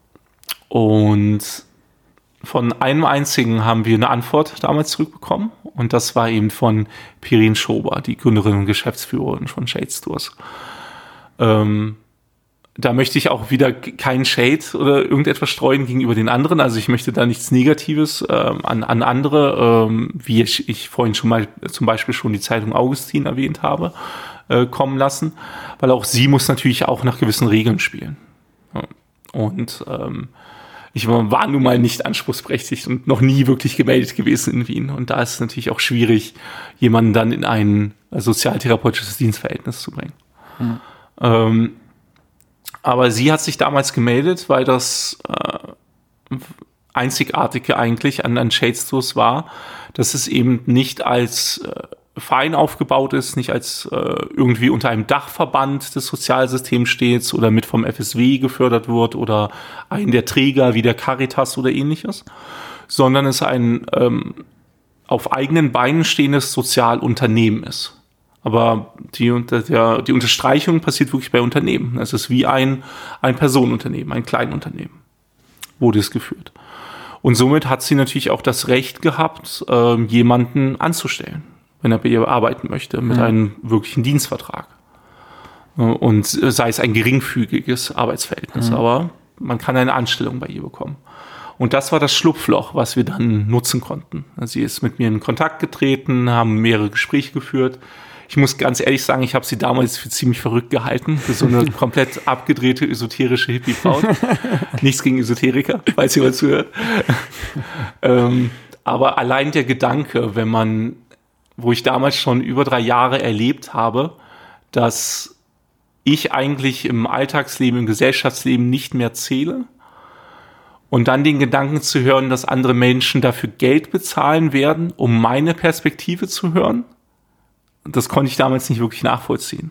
Und von einem einzigen haben wir eine Antwort damals zurückbekommen. Und das war eben von Pirin Schober, die Gründerin und Geschäftsführerin von Shades Tours. Da möchte ich auch wieder keinen Shade oder irgendetwas streuen gegenüber den anderen. Also ich möchte da nichts Negatives an andere, wie ich vorhin schon mal zum Beispiel schon die Zeitung Augustin erwähnt habe, kommen lassen. Weil auch sie muss natürlich auch nach gewissen Regeln spielen. Und ich war nun mal nicht anspruchsberechtigt und noch nie wirklich gemeldet gewesen in Wien. Und da ist es natürlich auch schwierig, jemanden dann in ein sozialtherapeutisches Dienstverhältnis zu bringen. Aber sie hat sich damals gemeldet, weil das Einzigartige eigentlich an Shades Tours war, dass es eben nicht als Verein aufgebaut ist, nicht als irgendwie unter einem Dachverband des Sozialsystems steht oder mit vom FSW gefördert wird oder ein der Träger wie der Caritas oder ähnliches, sondern es ein auf eigenen Beinen stehendes Sozialunternehmen ist. Aber die Unterstreichung passiert wirklich bei Unternehmen. Es ist wie ein Personenunternehmen, ein Kleinunternehmen, wurde es geführt. Und somit hat sie natürlich auch das Recht gehabt, jemanden anzustellen, wenn er bei ihr arbeiten möchte, mit einem wirklichen Dienstvertrag. Und sei es ein geringfügiges Arbeitsverhältnis, aber man kann eine Anstellung bei ihr bekommen. Und das war das Schlupfloch, was wir dann nutzen konnten. Sie ist mit mir in Kontakt getreten, haben mehrere Gespräche geführt. Ich muss ganz ehrlich sagen, ich habe sie damals für ziemlich verrückt gehalten, für so eine komplett abgedrehte, esoterische Hippie-Frau. Nichts gegen Esoteriker, falls jemand zuhört. Aber allein der Gedanke, wo ich damals schon über 3 Jahre erlebt habe, dass ich eigentlich im Alltagsleben, im Gesellschaftsleben nicht mehr zähle, und dann den Gedanken zu hören, dass andere Menschen dafür Geld bezahlen werden, um meine Perspektive zu hören, das konnte ich damals nicht wirklich nachvollziehen.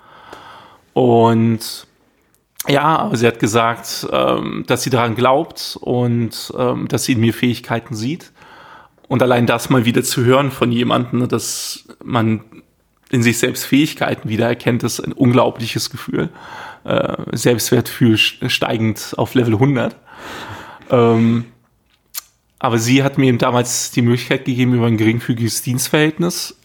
Und ja, aber sie hat gesagt, dass sie daran glaubt und dass sie in mir Fähigkeiten sieht. Und allein das mal wieder zu hören von jemandem, dass man in sich selbst Fähigkeiten wiedererkennt, ist ein unglaubliches Gefühl. Selbstwertgefühl steigend auf Level 100. Aber sie hat mir eben damals die Möglichkeit gegeben, über ein geringfügiges Dienstverhältnis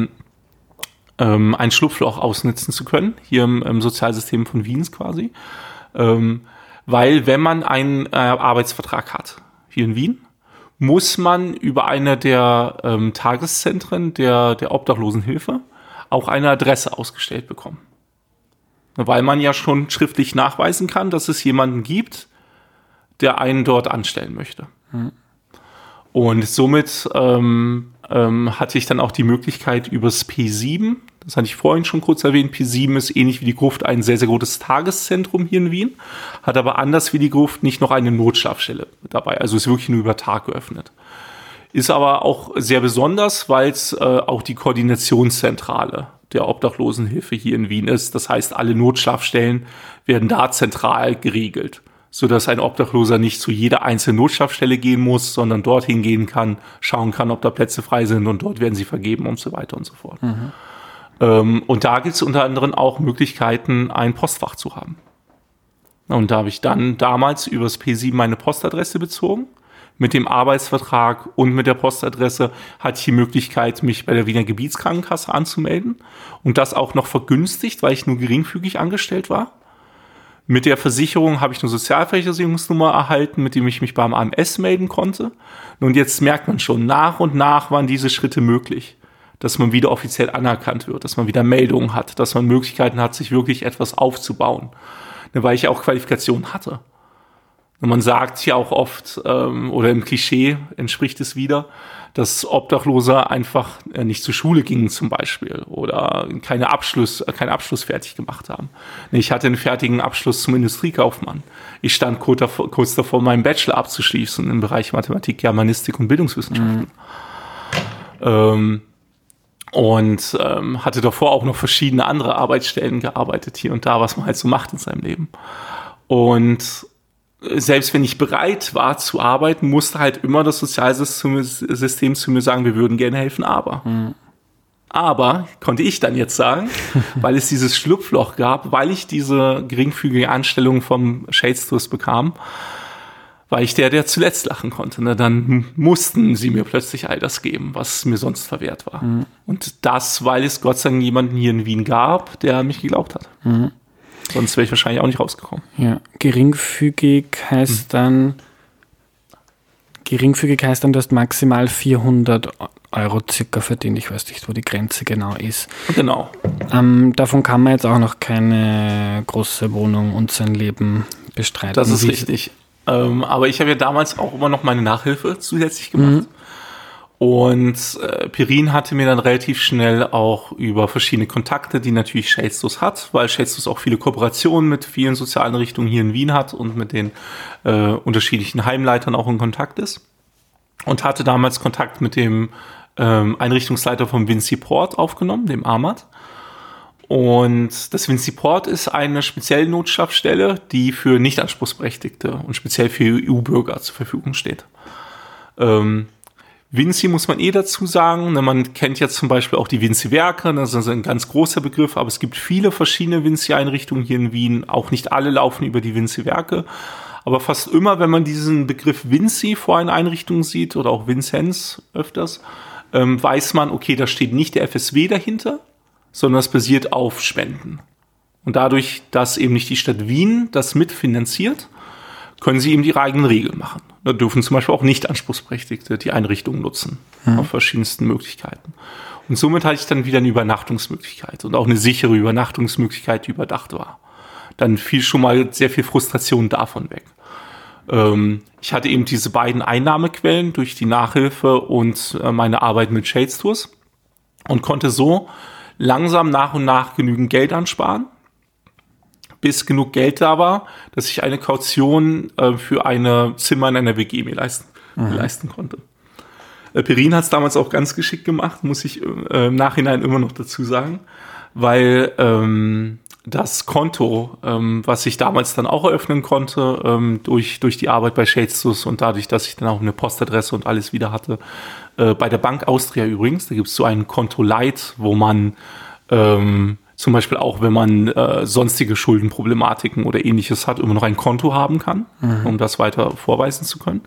ein Schlupfloch ausnutzen zu können, hier im Sozialsystem von Wiens quasi. Weil wenn man einen Arbeitsvertrag hat, hier in Wien, muss man über eine der Tageszentren der Obdachlosenhilfe auch eine Adresse ausgestellt bekommen. Weil man ja schon schriftlich nachweisen kann, dass es jemanden gibt, der einen dort anstellen möchte. Und somit hatte ich dann auch die Möglichkeit übers P7, das hatte ich vorhin schon kurz erwähnt, P7 ist ähnlich wie die Gruft ein sehr, sehr gutes Tageszentrum hier in Wien, hat aber anders wie die Gruft nicht noch eine Notschlafstelle dabei, also ist wirklich nur über Tag geöffnet. Ist aber auch sehr besonders, weil es auch die Koordinationszentrale der Obdachlosenhilfe hier in Wien ist. Das heißt, alle Notschlafstellen werden da zentral geregelt, sodass ein Obdachloser nicht zu jeder einzelnen Notschlafstelle gehen muss, sondern dorthin gehen kann, schauen kann, ob da Plätze frei sind und dort werden sie vergeben und so weiter und so fort. Und da gibt es unter anderem auch Möglichkeiten, ein Postfach zu haben. Und da habe ich dann damals übers P7 meine Postadresse bezogen. Mit dem Arbeitsvertrag und mit der Postadresse hatte ich die Möglichkeit, mich bei der Wiener Gebietskrankenkasse anzumelden. Und das auch noch vergünstigt, weil ich nur geringfügig angestellt war. Mit der Versicherung habe ich eine Sozialversicherungsnummer erhalten, mit dem ich mich beim AMS melden konnte. Und jetzt merkt man schon, nach und nach waren diese Schritte möglich, dass man wieder offiziell anerkannt wird, dass man wieder Meldungen hat, dass man Möglichkeiten hat, sich wirklich etwas aufzubauen. Weil ich auch Qualifikationen hatte. Und man sagt ja auch oft, oder im Klischee entspricht es wieder, dass Obdachlose einfach nicht zur Schule gingen zum Beispiel oder keinen Abschluss fertig gemacht haben. Ich hatte einen fertigen Abschluss zum Industriekaufmann. Ich stand kurz davor, meinen Bachelor abzuschließen im Bereich Mathematik, Germanistik und Bildungswissenschaften. Hatte davor auch noch verschiedene andere Arbeitsstellen gearbeitet, hier und da, was man halt so macht in seinem Leben. Und selbst wenn ich bereit war zu arbeiten, musste halt immer das Sozialsystem zu mir sagen, wir würden gerne helfen, aber. Aber, konnte ich dann jetzt sagen, weil es dieses Schlupfloch gab, weil ich diese geringfügige Anstellung vom Shadestores bekam, war ich der zuletzt lachen konnte. Ne? Dann mussten sie mir plötzlich all das geben, was mir sonst verwehrt war. Und das, weil es Gott sei Dank jemanden hier in Wien gab, der an mich geglaubt hat. Sonst wäre ich wahrscheinlich auch nicht rausgekommen. Ja, geringfügig heißt dann, du hast maximal 400 Euro circa verdient. Ich weiß nicht, wo die Grenze genau ist. Genau. Davon kann man jetzt auch noch keine große Wohnung und sein Leben bestreiten. Das ist richtig. Aber ich habe ja damals auch immer noch meine Nachhilfe zusätzlich gemacht. Und Pirin hatte mir dann relativ schnell auch über verschiedene Kontakte, die natürlich Shadestores hat, weil Shadestores auch viele Kooperationen mit vielen sozialen Richtungen hier in Wien hat und mit den unterschiedlichen Heimleitern auch in Kontakt ist. Und hatte damals Kontakt mit dem Einrichtungsleiter vom Vinci Port aufgenommen, dem Ahmad. Und das Vinci Port ist eine spezielle Notstabsstelle, die für Nichtanspruchsberechtigte und speziell für EU-Bürger zur Verfügung steht. Vinci muss man dazu sagen, man kennt jetzt zum Beispiel auch die Vinci-Werke, das ist ein ganz großer Begriff, aber es gibt viele verschiedene Vinci-Einrichtungen hier in Wien, auch nicht alle laufen über die Vinci-Werke, aber fast immer, wenn man diesen Begriff Vinci vor einer Einrichtung sieht oder auch Vinzenz öfters, weiß man, okay, da steht nicht der FSW dahinter, sondern es basiert auf Spenden. Und dadurch, dass eben nicht die Stadt Wien das mitfinanziert, können sie eben die eigenen Regeln machen. Da dürfen zum Beispiel auch Nicht-Anspruchsberechtigte die Einrichtung nutzen, auf verschiedensten Möglichkeiten. Und somit hatte ich dann wieder eine Übernachtungsmöglichkeit und auch eine sichere Übernachtungsmöglichkeit, die überdacht war. Dann fiel schon mal sehr viel Frustration davon weg. Ich hatte eben diese beiden Einnahmequellen durch die Nachhilfe und meine Arbeit mit Shadestores und konnte so langsam nach und nach genügend Geld ansparen, bis genug Geld da war, dass ich eine Kaution für ein Zimmer in einer WG mir leisten konnte. Pirin hat es damals auch ganz geschickt gemacht, muss ich im Nachhinein immer noch dazu sagen, weil das Konto, was ich damals dann auch eröffnen konnte, durch die Arbeit bei Shadestores und dadurch, dass ich dann auch eine Postadresse und alles wieder hatte, bei der Bank Austria übrigens, da gibt es so ein Konto Light, wo man zum Beispiel auch, wenn man sonstige Schuldenproblematiken oder ähnliches hat, immer noch ein Konto haben kann, um das weiter vorweisen zu können.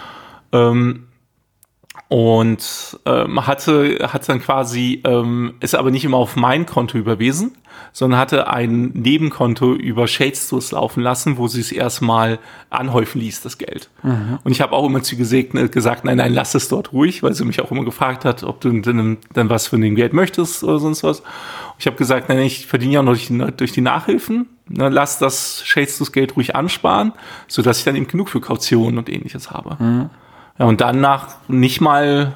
Hat dann quasi, ist aber nicht immer auf mein Konto überwiesen, sondern hatte ein Nebenkonto über Shadestores laufen lassen, wo sie es erstmal anhäufen ließ, das Geld. Und ich habe auch immer zu gesagt, nein, lass es dort ruhig, weil sie mich auch immer gefragt hat, ob du denn was von dem Geld möchtest oder sonst was. Ich habe gesagt, nein, ich verdiene ja noch durch die Nachhilfen, lass das Shadestores-Geld ruhig ansparen, sodass ich dann eben genug für Kautionen und ähnliches habe. Ja, und dann nach nicht mal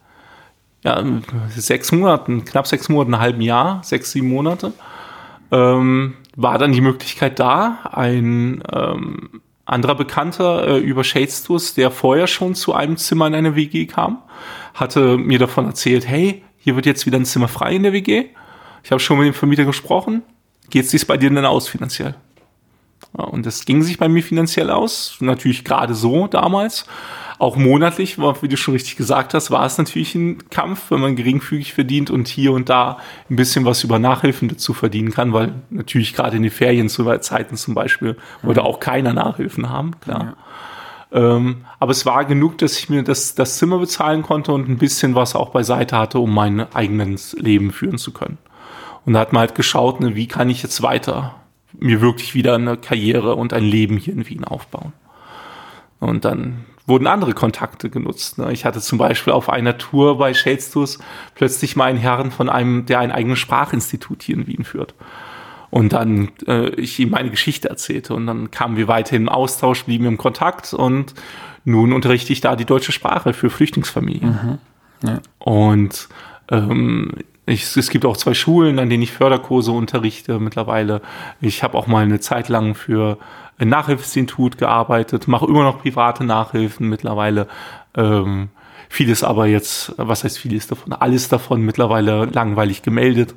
6 Monaten, knapp 6 Monaten, ein halben Jahr, 6, 7 Monate, war dann die Möglichkeit da, ein anderer Bekannter über Shadestores, der vorher schon zu einem Zimmer in einer WG kam, hatte mir davon erzählt, hey, hier wird jetzt wieder ein Zimmer frei in der WG. Ich habe schon mit dem Vermieter gesprochen. Geht es sich bei dir denn aus finanziell? Ja, und das ging sich bei mir finanziell aus. Natürlich gerade so damals. Auch monatlich, wie du schon richtig gesagt hast, war es natürlich ein Kampf, wenn man geringfügig verdient und hier und da ein bisschen was über Nachhilfen dazu verdienen kann, weil natürlich gerade in den Ferienzeiten zum Beispiel wollte auch keiner Nachhilfen haben, klar. Ja. Aber es war genug, dass ich mir das Zimmer bezahlen konnte und ein bisschen was auch beiseite hatte, um mein eigenes Leben führen zu können. Und da hat man halt geschaut, wie kann ich jetzt weiter mir wirklich wieder eine Karriere und ein Leben hier in Wien aufbauen. Und dann wurden andere Kontakte genutzt. Ich hatte zum Beispiel auf einer Tour bei Shadestores plötzlich mal einen Herrn von einem, der ein eigenes Sprachinstitut hier in Wien führt. Und dann ich ihm meine Geschichte erzählte. Und dann kamen wir weiterhin im Austausch, blieben im Kontakt. Und nun unterrichte ich da die deutsche Sprache für Flüchtlingsfamilien. Ja. Und es gibt auch 2 Schulen, an denen ich Förderkurse unterrichte mittlerweile. Ich habe auch mal eine Zeit lang für ein Nachhilfeinstitut gearbeitet, mache immer noch private Nachhilfen mittlerweile. Vieles aber jetzt, was heißt vieles davon? Alles davon mittlerweile langweilig gemeldet.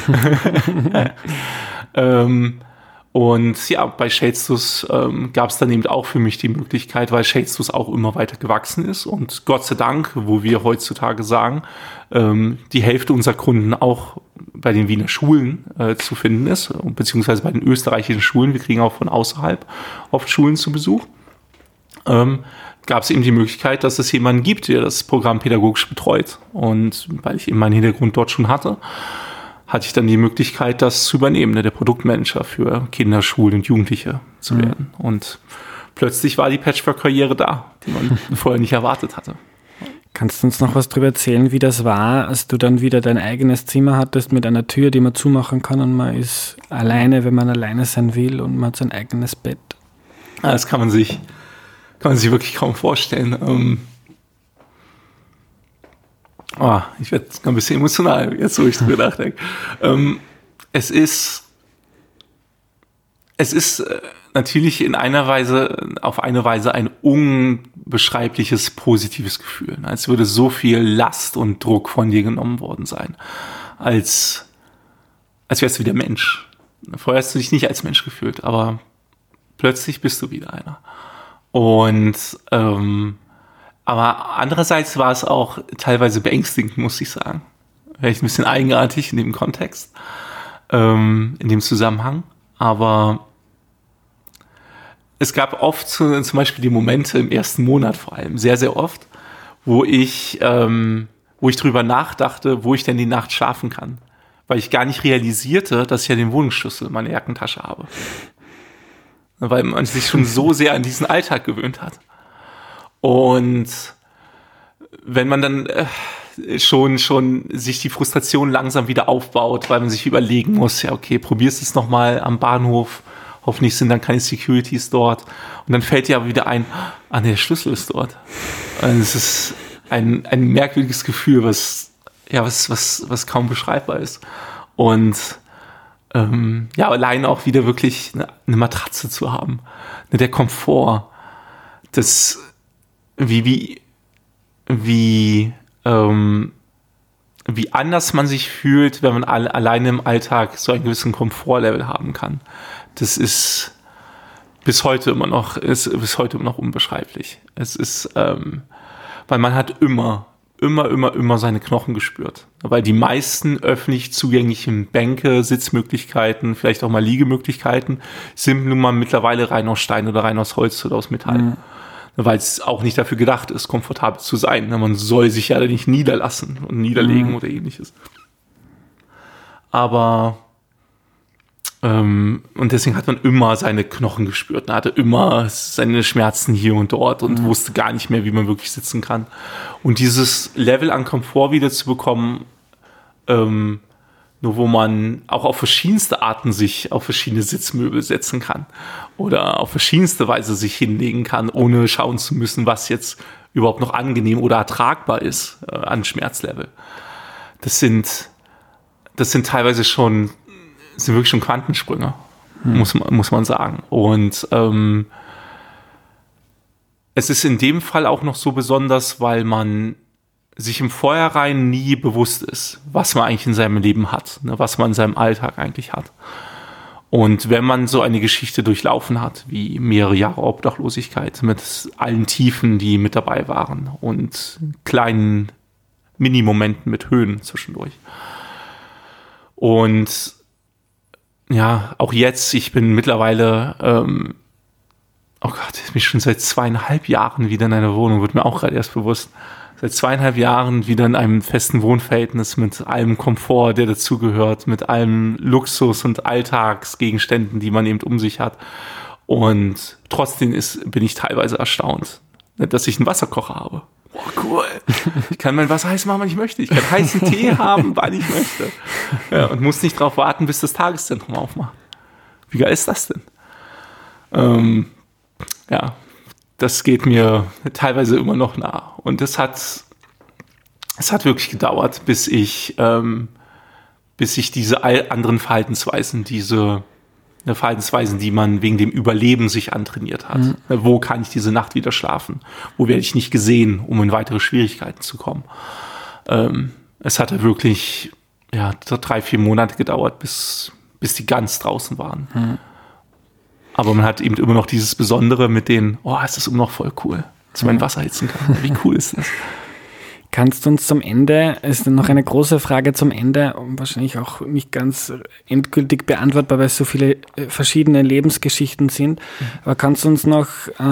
Und ja, bei Shadestus gab es dann eben auch für mich die Möglichkeit, weil Shadestus auch immer weiter gewachsen ist und Gott sei Dank, wo wir heutzutage sagen, die Hälfte unserer Kunden auch bei den Wiener Schulen zu finden ist, beziehungsweise bei den österreichischen Schulen. Wir kriegen auch von außerhalb oft Schulen zu Besuch. Gab es eben die Möglichkeit, dass es jemanden gibt, der das Programm pädagogisch betreut. Und weil ich eben meinen Hintergrund dort schon hatte ich dann die Möglichkeit, das zu übernehmen, der Produktmanager für Kinder, Schulen und Jugendliche zu werden. Und plötzlich war die Patchwork-Karriere da, die man vorher nicht erwartet hatte. Kannst du uns noch was darüber erzählen, wie das war, als du dann wieder dein eigenes Zimmer hattest mit einer Tür, die man zumachen kann und man ist alleine, wenn man alleine sein will und man hat sein eigenes Bett? Das kann man sich wirklich kaum vorstellen. Ich werde ein bisschen emotional, jetzt wo ich drüber nachdenke. Es ist natürlich auf eine Weise ein unbeschreibliches positives Gefühl. Als würde so viel Last und Druck von dir genommen worden sein. Als wärst du wieder Mensch. Vorher hast du dich nicht als Mensch gefühlt, aber plötzlich bist du wieder einer. Und aber andererseits war es auch teilweise beängstigend, muss ich sagen. Vielleicht ein bisschen eigenartig in dem Kontext, in dem Zusammenhang. Aber es gab oft zum Beispiel die Momente im ersten Monat vor allem, sehr, sehr oft, wo ich drüber nachdachte, wo ich denn die Nacht schlafen kann. Weil ich gar nicht realisierte, dass ich ja den Wohnungsschlüssel in meiner Jackentasche habe. Weil man sich schon so sehr an diesen Alltag gewöhnt hat. Und wenn man dann schon sich die Frustration langsam wieder aufbaut, weil man sich überlegen muss, ja okay, probierst es nochmal am Bahnhof, hoffentlich sind dann keine Securities dort. Und dann fällt dir aber wieder ein, der Schlüssel ist dort. Und es ist ein merkwürdiges Gefühl, was kaum beschreibbar ist. Und allein auch wieder wirklich eine Matratze zu haben. Der Komfort, das wie anders man sich fühlt, wenn man alleine im Alltag so einen gewissen Komfortlevel haben kann. Das ist bis heute immer noch unbeschreiblich. Es ist, weil man hat immer seine Knochen gespürt. Weil die meisten öffentlich zugänglichen Bänke, Sitzmöglichkeiten, vielleicht auch mal Liegemöglichkeiten, sind nun mal mittlerweile rein aus Stein oder rein aus Holz oder aus Metall. Mhm. Weil es auch nicht dafür gedacht ist, komfortabel zu sein. Man soll sich ja nicht niederlassen und niederlegen oder ähnliches. Aber und deswegen hat man immer seine Knochen gespürt. Man hatte immer seine Schmerzen hier und dort und wusste gar nicht mehr, wie man wirklich sitzen kann. Und dieses Level an Komfort wieder zu bekommen, nur wo man auch auf verschiedenste Arten sich auf verschiedene Sitzmöbel setzen kann oder auf verschiedenste Weise sich hinlegen kann, ohne schauen zu müssen, was jetzt überhaupt noch angenehm oder ertragbar ist an Schmerzlevel. Das sind teilweise sind wirklich schon Quantensprünge, muss man sagen. Und es ist in dem Fall auch noch so besonders, weil man sich im Vorhinein nie bewusst ist, was man eigentlich in seinem Leben hat, was man in seinem Alltag eigentlich hat. Und wenn man so eine Geschichte durchlaufen hat, wie mehrere Jahre Obdachlosigkeit mit allen Tiefen, die mit dabei waren und kleinen Mini-Momenten mit Höhen zwischendurch. Und ja, auch jetzt, ich bin mittlerweile, ich bin schon seit 2,5 Jahren wieder in einer Wohnung, wird mir auch gerade erst bewusst. Seit 2,5 Jahren wieder in einem festen Wohnverhältnis mit allem Komfort, der dazugehört, mit allem Luxus und Alltagsgegenständen, die man eben um sich hat. Und trotzdem bin ich teilweise erstaunt, dass ich einen Wasserkocher habe. boah, cool. Ich kann mein Wasser heiß machen, wann ich möchte. Ich kann heißen Tee haben, wann ich möchte. Ja, und muss nicht darauf warten, bis das Tageszentrum aufmacht. Wie geil ist das denn? Ja, das geht mir teilweise immer noch nah. Und es hat wirklich gedauert, bis ich diese anderen Verhaltensweisen, Verhaltensweisen, die man wegen dem Überleben sich antrainiert hat. Mhm. Wo kann ich diese Nacht wieder schlafen? Wo werde ich nicht gesehen, um in weitere Schwierigkeiten zu kommen? Es hatte wirklich 3-4 Monate gedauert, bis die ganz draußen waren. Mhm. Aber man hat eben immer noch dieses Besondere mit den, ist das immer noch voll cool, dass man Wasser heizen kann. Wie cool ist das? Kannst du uns zum Ende, ist noch eine große Frage zum Ende, wahrscheinlich auch nicht ganz endgültig beantwortbar, weil es so viele verschiedene Lebensgeschichten sind, aber kannst du uns noch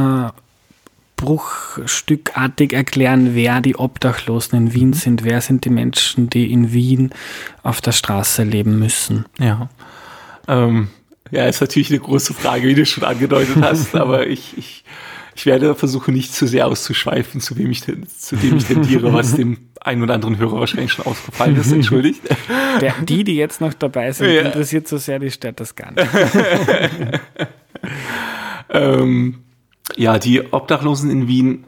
bruchstückartig erklären, wer die Obdachlosen in Wien sind? Wer sind die Menschen, die in Wien auf der Straße leben müssen? Ja, ist natürlich eine große Frage, wie du schon angedeutet hast, aber ich werde versuchen, nicht zu sehr auszuschweifen, zu dem ich tendiere, was dem einen oder anderen Hörer wahrscheinlich schon ausgefallen ist, entschuldigt. Die jetzt noch dabei sind, interessiert so sehr, die stört das gar nicht. Die Obdachlosen in Wien,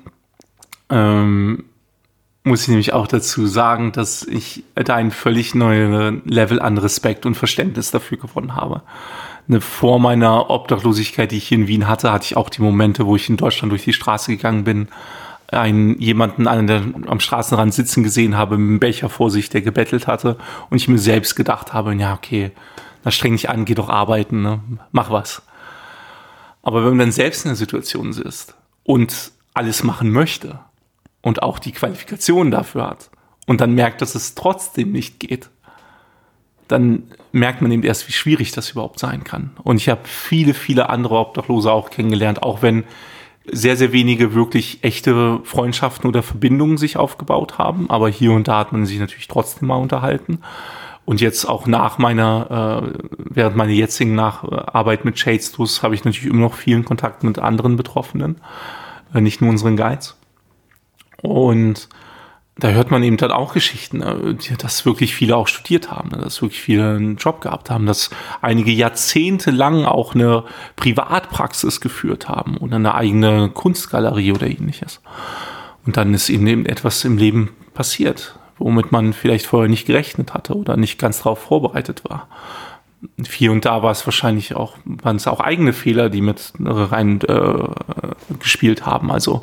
muss ich nämlich auch dazu sagen, dass ich da ein völlig neues Level an Respekt und Verständnis dafür gewonnen habe. Vor meiner Obdachlosigkeit, die ich hier in Wien hatte ich auch die Momente, wo ich in Deutschland durch die Straße gegangen bin, jemanden am Straßenrand sitzen gesehen habe, mit einem Becher vor sich, der gebettelt hatte, und ich mir selbst gedacht habe, ja, okay, na streng dich an, geh doch arbeiten, ne? Mach was. Aber wenn man dann selbst in der Situation ist und alles machen möchte und auch die Qualifikation dafür hat und dann merkt, dass es trotzdem nicht geht, dann merkt man eben erst, wie schwierig das überhaupt sein kann. Und ich habe viele, viele andere Obdachlose auch kennengelernt, auch wenn sehr, sehr wenige wirklich echte Freundschaften oder Verbindungen sich aufgebaut haben. Aber hier und da hat man sich natürlich trotzdem mal unterhalten. Und jetzt auch während meiner jetzigen Arbeit mit Shadestus habe ich natürlich immer noch vielen Kontakt mit anderen Betroffenen, nicht nur unseren Guides. Und da hört man eben dann auch Geschichten, dass wirklich viele auch studiert haben, dass wirklich viele einen Job gehabt haben, dass einige Jahrzehnte lang auch eine Privatpraxis geführt haben oder eine eigene Kunstgalerie oder ähnliches. Und dann ist eben etwas im Leben passiert, womit man vielleicht vorher nicht gerechnet hatte oder nicht ganz darauf vorbereitet war. Hier und da waren es auch eigene Fehler, die mit rein gespielt haben. Also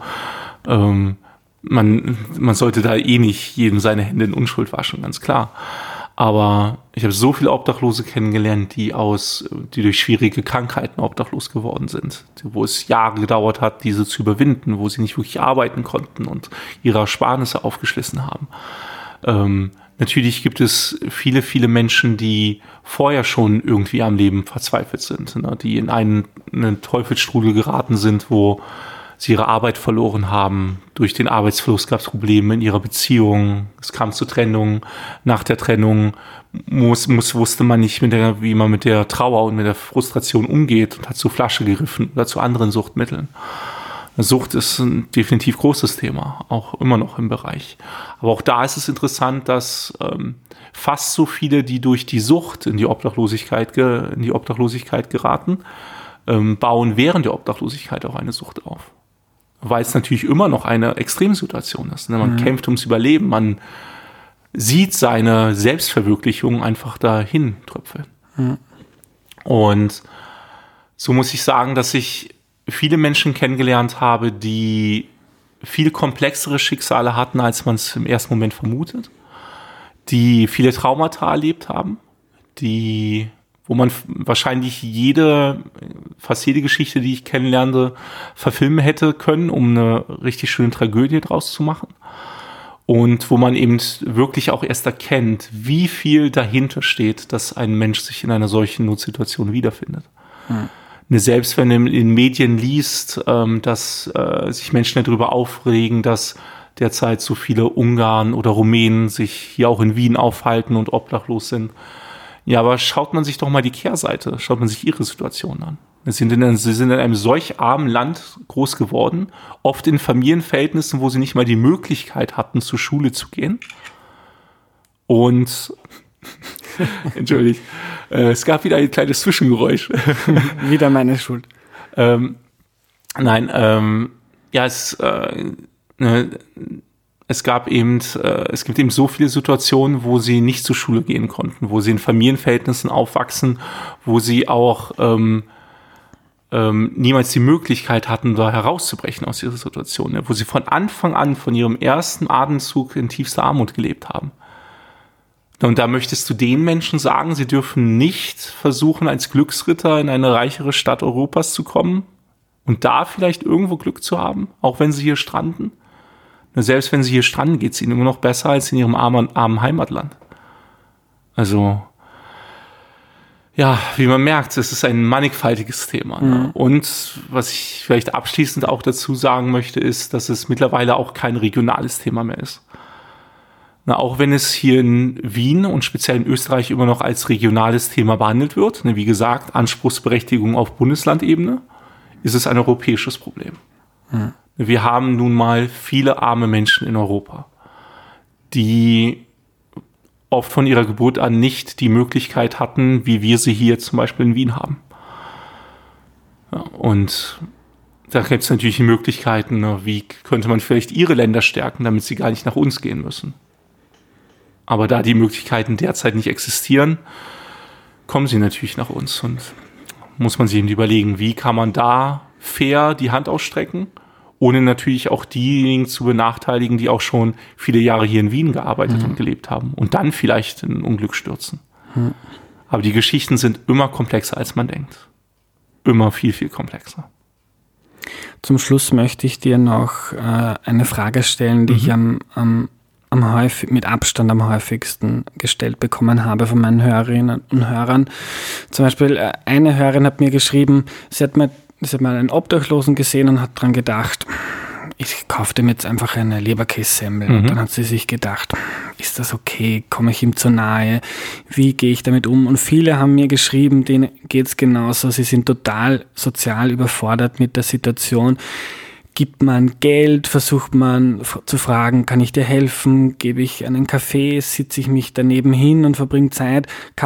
man sollte da nicht jedem seine Hände in Unschuld waschen, ganz klar. Aber ich habe so viele Obdachlose kennengelernt, die durch schwierige Krankheiten obdachlos geworden sind, wo es Jahre gedauert hat, diese zu überwinden, wo sie nicht wirklich arbeiten konnten und ihre Ersparnisse aufgeschlissen haben. Natürlich gibt es viele, viele Menschen, die vorher schon irgendwie am Leben verzweifelt sind, ne, die in einen Teufelsstrudel geraten sind, wo sie ihre Arbeit verloren haben. Durch den Arbeitsverlust gab es Probleme in ihrer Beziehung. Es kam zur Trennung. Nach der Trennung wusste man nicht, wie man mit der Trauer und mit der Frustration umgeht und hat zur Flasche gegriffen oder zu anderen Suchtmitteln. Sucht ist ein definitiv großes Thema, auch immer noch im Bereich. Aber auch da ist es interessant, dass fast so viele, die durch die Sucht in die Obdachlosigkeit geraten, bauen während der Obdachlosigkeit auch eine Sucht auf. Weil es natürlich immer noch eine Extremsituation ist. Ne? Man kämpft ums Überleben, man sieht seine Selbstverwirklichung einfach dahin tröpfeln. Mhm. Und so muss ich sagen, dass ich viele Menschen kennengelernt habe, die viel komplexere Schicksale hatten, als man es im ersten Moment vermutet, die viele Traumata erlebt haben, wo man wahrscheinlich fast jede Geschichte, die ich kennenlernte, verfilmen hätte können, um eine richtig schöne Tragödie draus zu machen. Und wo man eben wirklich auch erst erkennt, wie viel dahinter steht, dass ein Mensch sich in einer solchen Notsituation wiederfindet. Selbst wenn man in Medien liest, dass sich Menschen darüber aufregen, dass derzeit so viele Ungarn oder Rumänen sich hier auch in Wien aufhalten und obdachlos sind. Ja, aber schaut man sich doch mal die Kehrseite, schaut man sich ihre Situation an. Sie sind in einem solch armen Land groß geworden, oft in Familienverhältnissen, wo sie nicht mal die Möglichkeit hatten, zur Schule zu gehen. Und, entschuldigt, es gab wieder ein kleines Zwischengeräusch. Wieder meine Schuld. Es gibt eben so viele Situationen, wo sie nicht zur Schule gehen konnten, wo sie in Familienverhältnissen aufwachsen, wo sie auch niemals die Möglichkeit hatten, da herauszubrechen aus dieser Situation, wo sie von Anfang an, von ihrem ersten Atemzug in tiefster Armut gelebt haben. Und da möchtest du den Menschen sagen, sie dürfen nicht versuchen, als Glücksritter in eine reichere Stadt Europas zu kommen und da vielleicht irgendwo Glück zu haben, auch wenn sie hier stranden? Selbst wenn sie hier stranden, geht es ihnen immer noch besser als in ihrem armen Heimatland. Also, ja, wie man merkt, es ist ein mannigfaltiges Thema. Ne? Und was ich vielleicht abschließend auch dazu sagen möchte, ist, dass es mittlerweile auch kein regionales Thema mehr ist. Auch wenn es hier in Wien und speziell in Österreich immer noch als regionales Thema behandelt wird, wie gesagt, Anspruchsberechtigung auf Bundeslandebene, ist es ein europäisches Problem. Mhm. Wir haben nun mal viele arme Menschen in Europa, die oft von ihrer Geburt an nicht die Möglichkeit hatten, wie wir sie hier zum Beispiel in Wien haben. Ja, und da gibt es natürlich Möglichkeiten, wie könnte man vielleicht ihre Länder stärken, damit sie gar nicht nach uns gehen müssen. Aber da die Möglichkeiten derzeit nicht existieren, kommen sie natürlich nach uns. Und muss man sich eben überlegen, wie kann man da fair die Hand ausstrecken, ohne natürlich auch diejenigen zu benachteiligen, die auch schon viele Jahre hier in Wien gearbeitet und gelebt haben und dann vielleicht in Unglück stürzen. Aber die Geschichten sind immer komplexer, als man denkt. Immer viel, viel komplexer. Zum Schluss möchte ich dir noch eine Frage stellen, die ich mit Abstand am häufigsten gestellt bekommen habe von meinen Hörerinnen und Hörern. Zum Beispiel eine Hörerin hat mir geschrieben, sie hat mal einen Obdachlosen gesehen und hat dran gedacht, ich kaufe dem jetzt einfach eine Leberkässemmel. Und dann hat sie sich gedacht, ist das okay? Komme ich ihm zu nahe? Wie gehe ich damit um? Und viele haben mir geschrieben, denen geht es genauso. Sie sind total sozial überfordert mit der Situation. Gibt man Geld? Versucht man zu fragen, kann ich dir helfen? Gebe ich einen Kaffee? Sitze ich mich daneben hin und verbringe Zeit?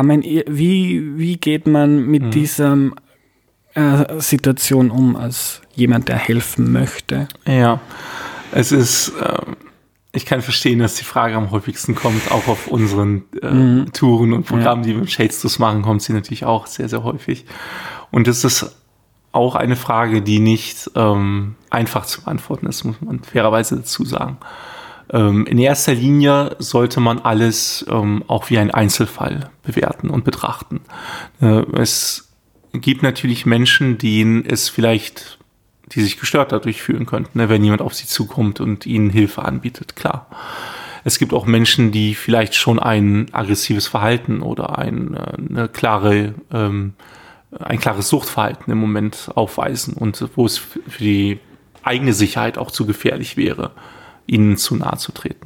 Wie geht man mit dieser Situation um, als jemand, der helfen möchte? Ja, es ist, ich kann verstehen, dass die Frage am häufigsten kommt, auch auf unseren Touren und Programmen, die wir mit Shadestus machen, kommt sie natürlich auch sehr, sehr häufig. Und es ist auch eine Frage, die nicht einfach zu beantworten ist, muss man fairerweise dazu sagen. In erster Linie sollte man alles auch wie einen Einzelfall bewerten und betrachten. Es gibt natürlich Menschen, die sich gestört dadurch fühlen könnten, wenn jemand auf sie zukommt und ihnen Hilfe anbietet, klar. Es gibt auch Menschen, die vielleicht schon ein aggressives Verhalten oder ein klares Suchtverhalten im Moment aufweisen und wo es für die eigene Sicherheit auch zu gefährlich wäre, ihnen zu nahe zu treten.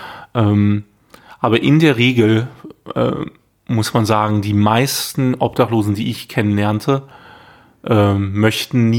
Aber in der Regel muss man sagen, die meisten Obdachlosen, die ich kennenlernte, möchten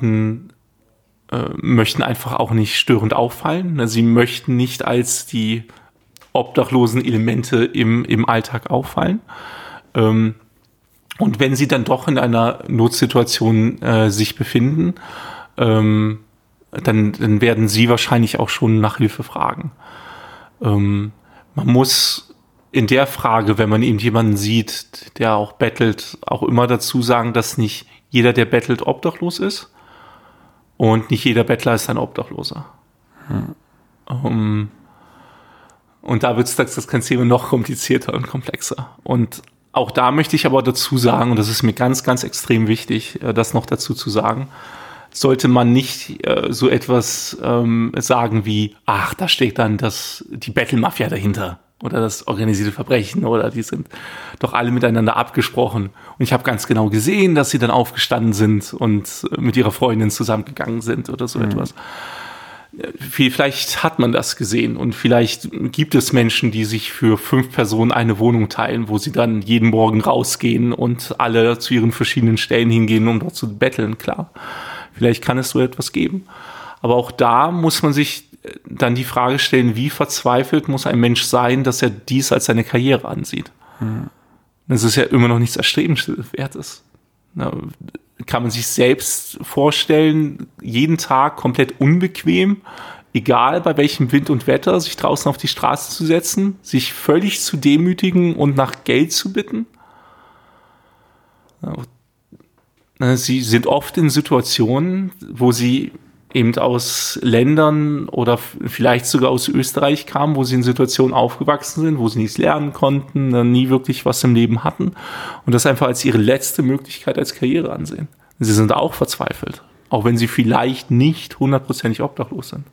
einfach auch nicht störend auffallen. Sie möchten nicht als die obdachlosen Elemente im Alltag auffallen. Und wenn sie dann doch in einer Notsituation sich befinden, dann werden sie wahrscheinlich auch schon nach Hilfe fragen. Man muss in der Frage, wenn man eben jemanden sieht, der auch bettelt, auch immer dazu sagen, dass nicht jeder, der bettelt, obdachlos ist und nicht jeder Bettler ist ein Obdachloser. Und da wird das ganze Thema noch komplizierter und komplexer. Und auch da möchte ich aber dazu sagen, und das ist mir ganz, ganz extrem wichtig, das noch dazu zu sagen, sollte man nicht so etwas sagen wie, ach, da steht dann die Bettelmafia dahinter oder das organisierte Verbrechen oder die sind doch alle miteinander abgesprochen. Und ich habe ganz genau gesehen, dass sie dann aufgestanden sind und mit ihrer Freundin zusammengegangen sind oder so etwas. Vielleicht hat man das gesehen und vielleicht gibt es Menschen, die sich für 5 Personen eine Wohnung teilen, wo sie dann jeden Morgen rausgehen und alle zu ihren verschiedenen Stellen hingehen, um dort zu betteln, klar. Vielleicht kann es so etwas geben. Aber auch da muss man sich dann die Frage stellen, wie verzweifelt muss ein Mensch sein, dass er dies als seine Karriere ansieht. Das ist ja immer noch nichts Erstrebenswertes. Kann man sich selbst vorstellen, jeden Tag komplett unbequem, egal bei welchem Wind und Wetter, sich draußen auf die Straße zu setzen, sich völlig zu demütigen und nach Geld zu bitten? Sie sind oft in Situationen, wo sie eben aus Ländern oder vielleicht sogar aus Österreich kamen, wo sie in Situationen aufgewachsen sind, wo sie nichts lernen konnten, nie wirklich was im Leben hatten und das einfach als ihre letzte Möglichkeit als Karriere ansehen. Sie sind auch verzweifelt, auch wenn sie vielleicht nicht 100% obdachlos sind.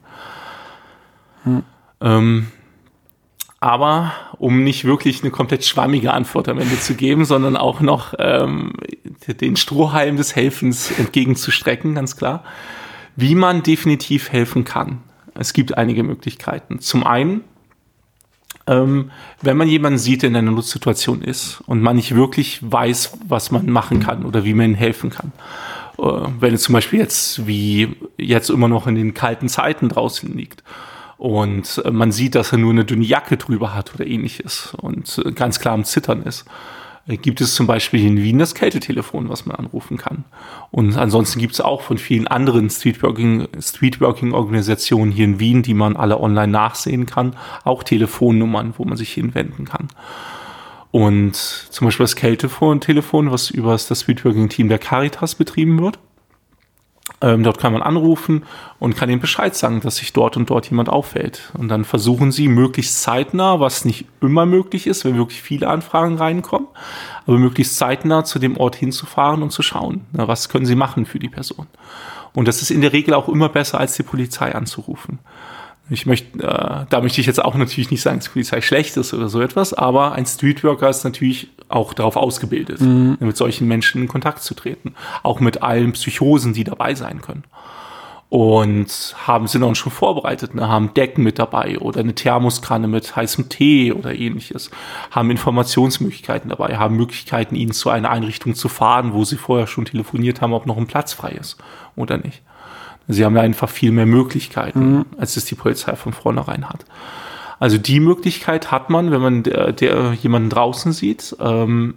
Aber um nicht wirklich eine komplett schwammige Antwort am Ende zu geben, sondern auch noch den Strohhalm des Helfens entgegenzustrecken, ganz klar, wie man definitiv helfen kann. Es gibt einige Möglichkeiten. Zum einen, wenn man jemanden sieht, der in einer Notsituation ist und man nicht wirklich weiß, was man machen kann oder wie man ihm helfen kann. Wenn es zum Beispiel jetzt, wie jetzt immer noch in den kalten Zeiten draußen liegt und man sieht, dass er nur eine dünne Jacke drüber hat oder ähnliches und ganz klar am Zittern ist, gibt es zum Beispiel in Wien das Kältetelefon, was man anrufen kann. Und ansonsten gibt es auch von vielen anderen Streetworking-Organisationen hier in Wien, die man alle online nachsehen kann, auch Telefonnummern, wo man sich hinwenden kann. Und zum Beispiel das Kältetelefon, was über das Streetworking-Team der Caritas betrieben wird. Dort kann man anrufen und kann ihnen Bescheid sagen, dass sich dort und dort jemand auffällt. Und dann versuchen sie möglichst zeitnah, was nicht immer möglich ist, wenn wirklich viele Anfragen reinkommen, aber möglichst zeitnah zu dem Ort hinzufahren und zu schauen, was können sie machen für die Person. Und das ist in der Regel auch immer besser, als die Polizei anzurufen. Da möchte ich jetzt auch natürlich nicht sagen, dass die Polizei schlecht ist oder so etwas, aber ein Streetworker ist natürlich auch darauf ausgebildet, mit solchen Menschen in Kontakt zu treten. Auch mit allen Psychosen, die dabei sein können. Und sind auch schon vorbereitet, haben Decken mit dabei oder eine Thermoskanne mit heißem Tee oder ähnliches, haben Informationsmöglichkeiten dabei, haben Möglichkeiten, ihnen zu einer Einrichtung zu fahren, wo sie vorher schon telefoniert haben, ob noch ein Platz frei ist oder nicht. Sie haben einfach viel mehr Möglichkeiten, als es die Polizei von vornherein hat. Also die Möglichkeit hat man, wenn man jemanden draußen sieht. Man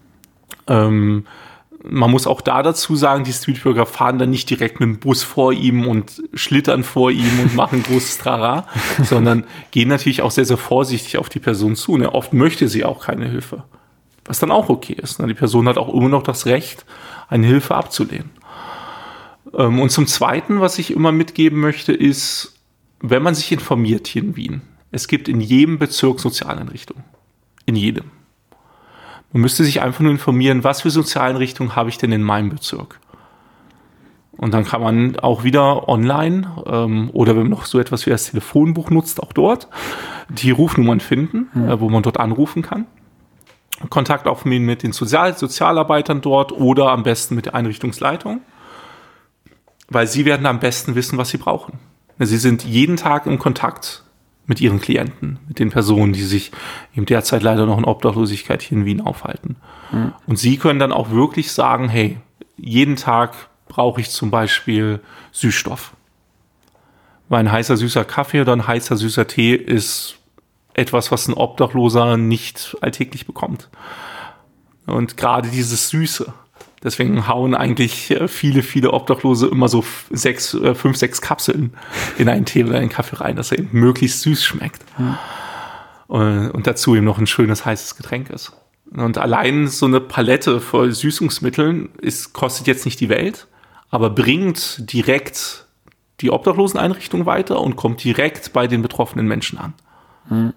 muss auch da dazu sagen, die Streetworker fahren dann nicht direkt mit dem Bus vor ihm und schlittern vor ihm und machen großes Trara, sondern gehen natürlich auch sehr, sehr vorsichtig auf die Person zu. Oft möchte sie auch keine Hilfe, was dann auch okay ist. Die Person hat auch immer noch das Recht, eine Hilfe abzulehnen. Und zum Zweiten, was ich immer mitgeben möchte, ist, wenn man sich informiert hier in Wien, es gibt in jedem Bezirk Sozialeinrichtungen. In jedem. Man müsste sich einfach nur informieren, was für Sozialeinrichtungen habe ich denn in meinem Bezirk. Und dann kann man auch wieder online oder wenn man noch so etwas wie das Telefonbuch nutzt, auch dort die Rufnummern finden, wo man dort anrufen kann. Kontakt aufnehmen mit den Sozialarbeitern dort oder am besten mit der Einrichtungsleitung. Weil sie werden am besten wissen, was sie brauchen. Sie sind jeden Tag im Kontakt mit ihren Klienten, mit den Personen, die sich eben derzeit leider noch in Obdachlosigkeit hier in Wien aufhalten. Und sie können dann auch wirklich sagen, hey, jeden Tag brauche ich zum Beispiel Süßstoff. Weil ein heißer, süßer Kaffee oder ein heißer, süßer Tee ist etwas, was ein Obdachloser nicht alltäglich bekommt. Und gerade dieses Süße. Deswegen hauen eigentlich viele Obdachlose immer so 5, 6 Kapseln in einen Tee oder einen Kaffee rein, dass er eben möglichst süß schmeckt. Und dazu eben noch ein schönes, heißes Getränk ist. Und allein so eine Palette voll Süßungsmitteln kostet jetzt nicht die Welt, aber bringt direkt die Obdachloseneinrichtung weiter und kommt direkt bei den betroffenen Menschen an.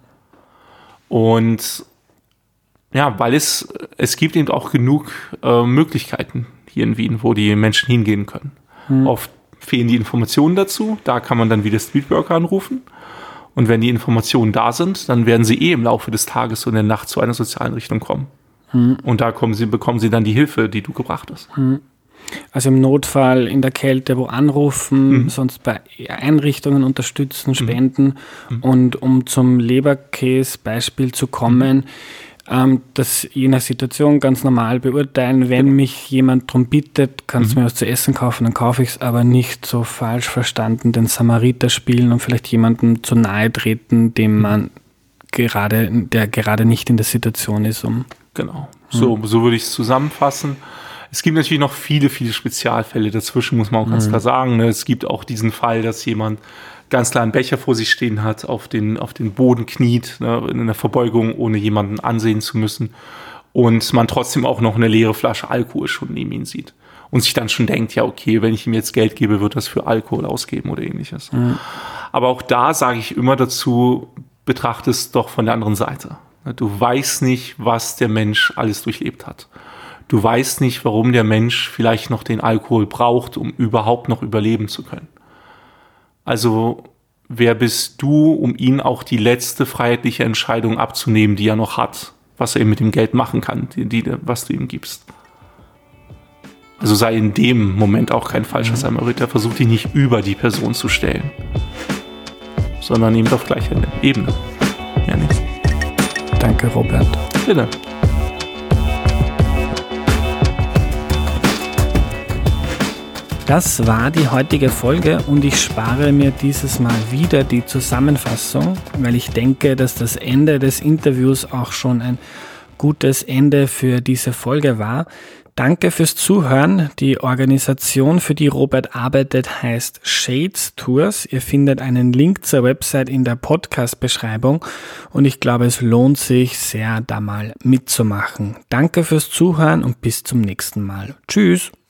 Und ja, weil es gibt eben auch genug Möglichkeiten hier in Wien, wo die Menschen hingehen können. Oft fehlen die Informationen dazu, da kann man dann wieder Streetworker anrufen. Und wenn die Informationen da sind, dann werden sie im Laufe des Tages und in der Nacht zu einer Sozialeinrichtung kommen. Und da bekommen sie dann die Hilfe, die du gebracht hast. Also im Notfall in der Kälte wo anrufen, sonst bei Einrichtungen unterstützen, spenden. Und um zum Leberkäse-Beispiel zu kommen, das je nach Situation ganz normal beurteilen. Wenn mich jemand darum bittet, kannst du mir was zu essen kaufen, dann kaufe ich es, aber nicht so falsch verstanden den Samariter spielen und vielleicht jemandem zu nahe treten, der gerade nicht in der Situation ist. Genau, so würde ich es zusammenfassen. Es gibt natürlich noch viele, viele Spezialfälle dazwischen, muss man auch ganz klar sagen. Es gibt auch diesen Fall, dass jemand ganz klar einen Becher vor sich stehen hat, auf den Boden kniet, in einer Verbeugung, ohne jemanden ansehen zu müssen. Und man trotzdem auch noch eine leere Flasche Alkohol schon neben ihm sieht. Und sich dann schon denkt, ja okay, wenn ich ihm jetzt Geld gebe, wird das für Alkohol ausgeben oder ähnliches. Aber auch da sage ich immer dazu, betrachte es doch von der anderen Seite. Du weißt nicht, was der Mensch alles durchlebt hat. Du weißt nicht, warum der Mensch vielleicht noch den Alkohol braucht, um überhaupt noch überleben zu können. Also wer bist du, um ihm auch die letzte freiheitliche Entscheidung abzunehmen, die er noch hat, was er eben mit dem Geld machen kann, was du ihm gibst. Also sei in dem Moment auch kein falscher Samariter, versuch dich nicht über die Person zu stellen, sondern eben auf gleicher Ebene. Ja, nicht. Danke, Robert. Bitte. Das war die heutige Folge und ich spare mir dieses Mal wieder die Zusammenfassung, weil ich denke, dass das Ende des Interviews auch schon ein gutes Ende für diese Folge war. Danke fürs Zuhören. Die Organisation, für die Robert arbeitet, heißt Shades Tours. Ihr findet einen Link zur Website in der Podcast-Beschreibung und ich glaube, es lohnt sich sehr, da mal mitzumachen. Danke fürs Zuhören und bis zum nächsten Mal. Tschüss!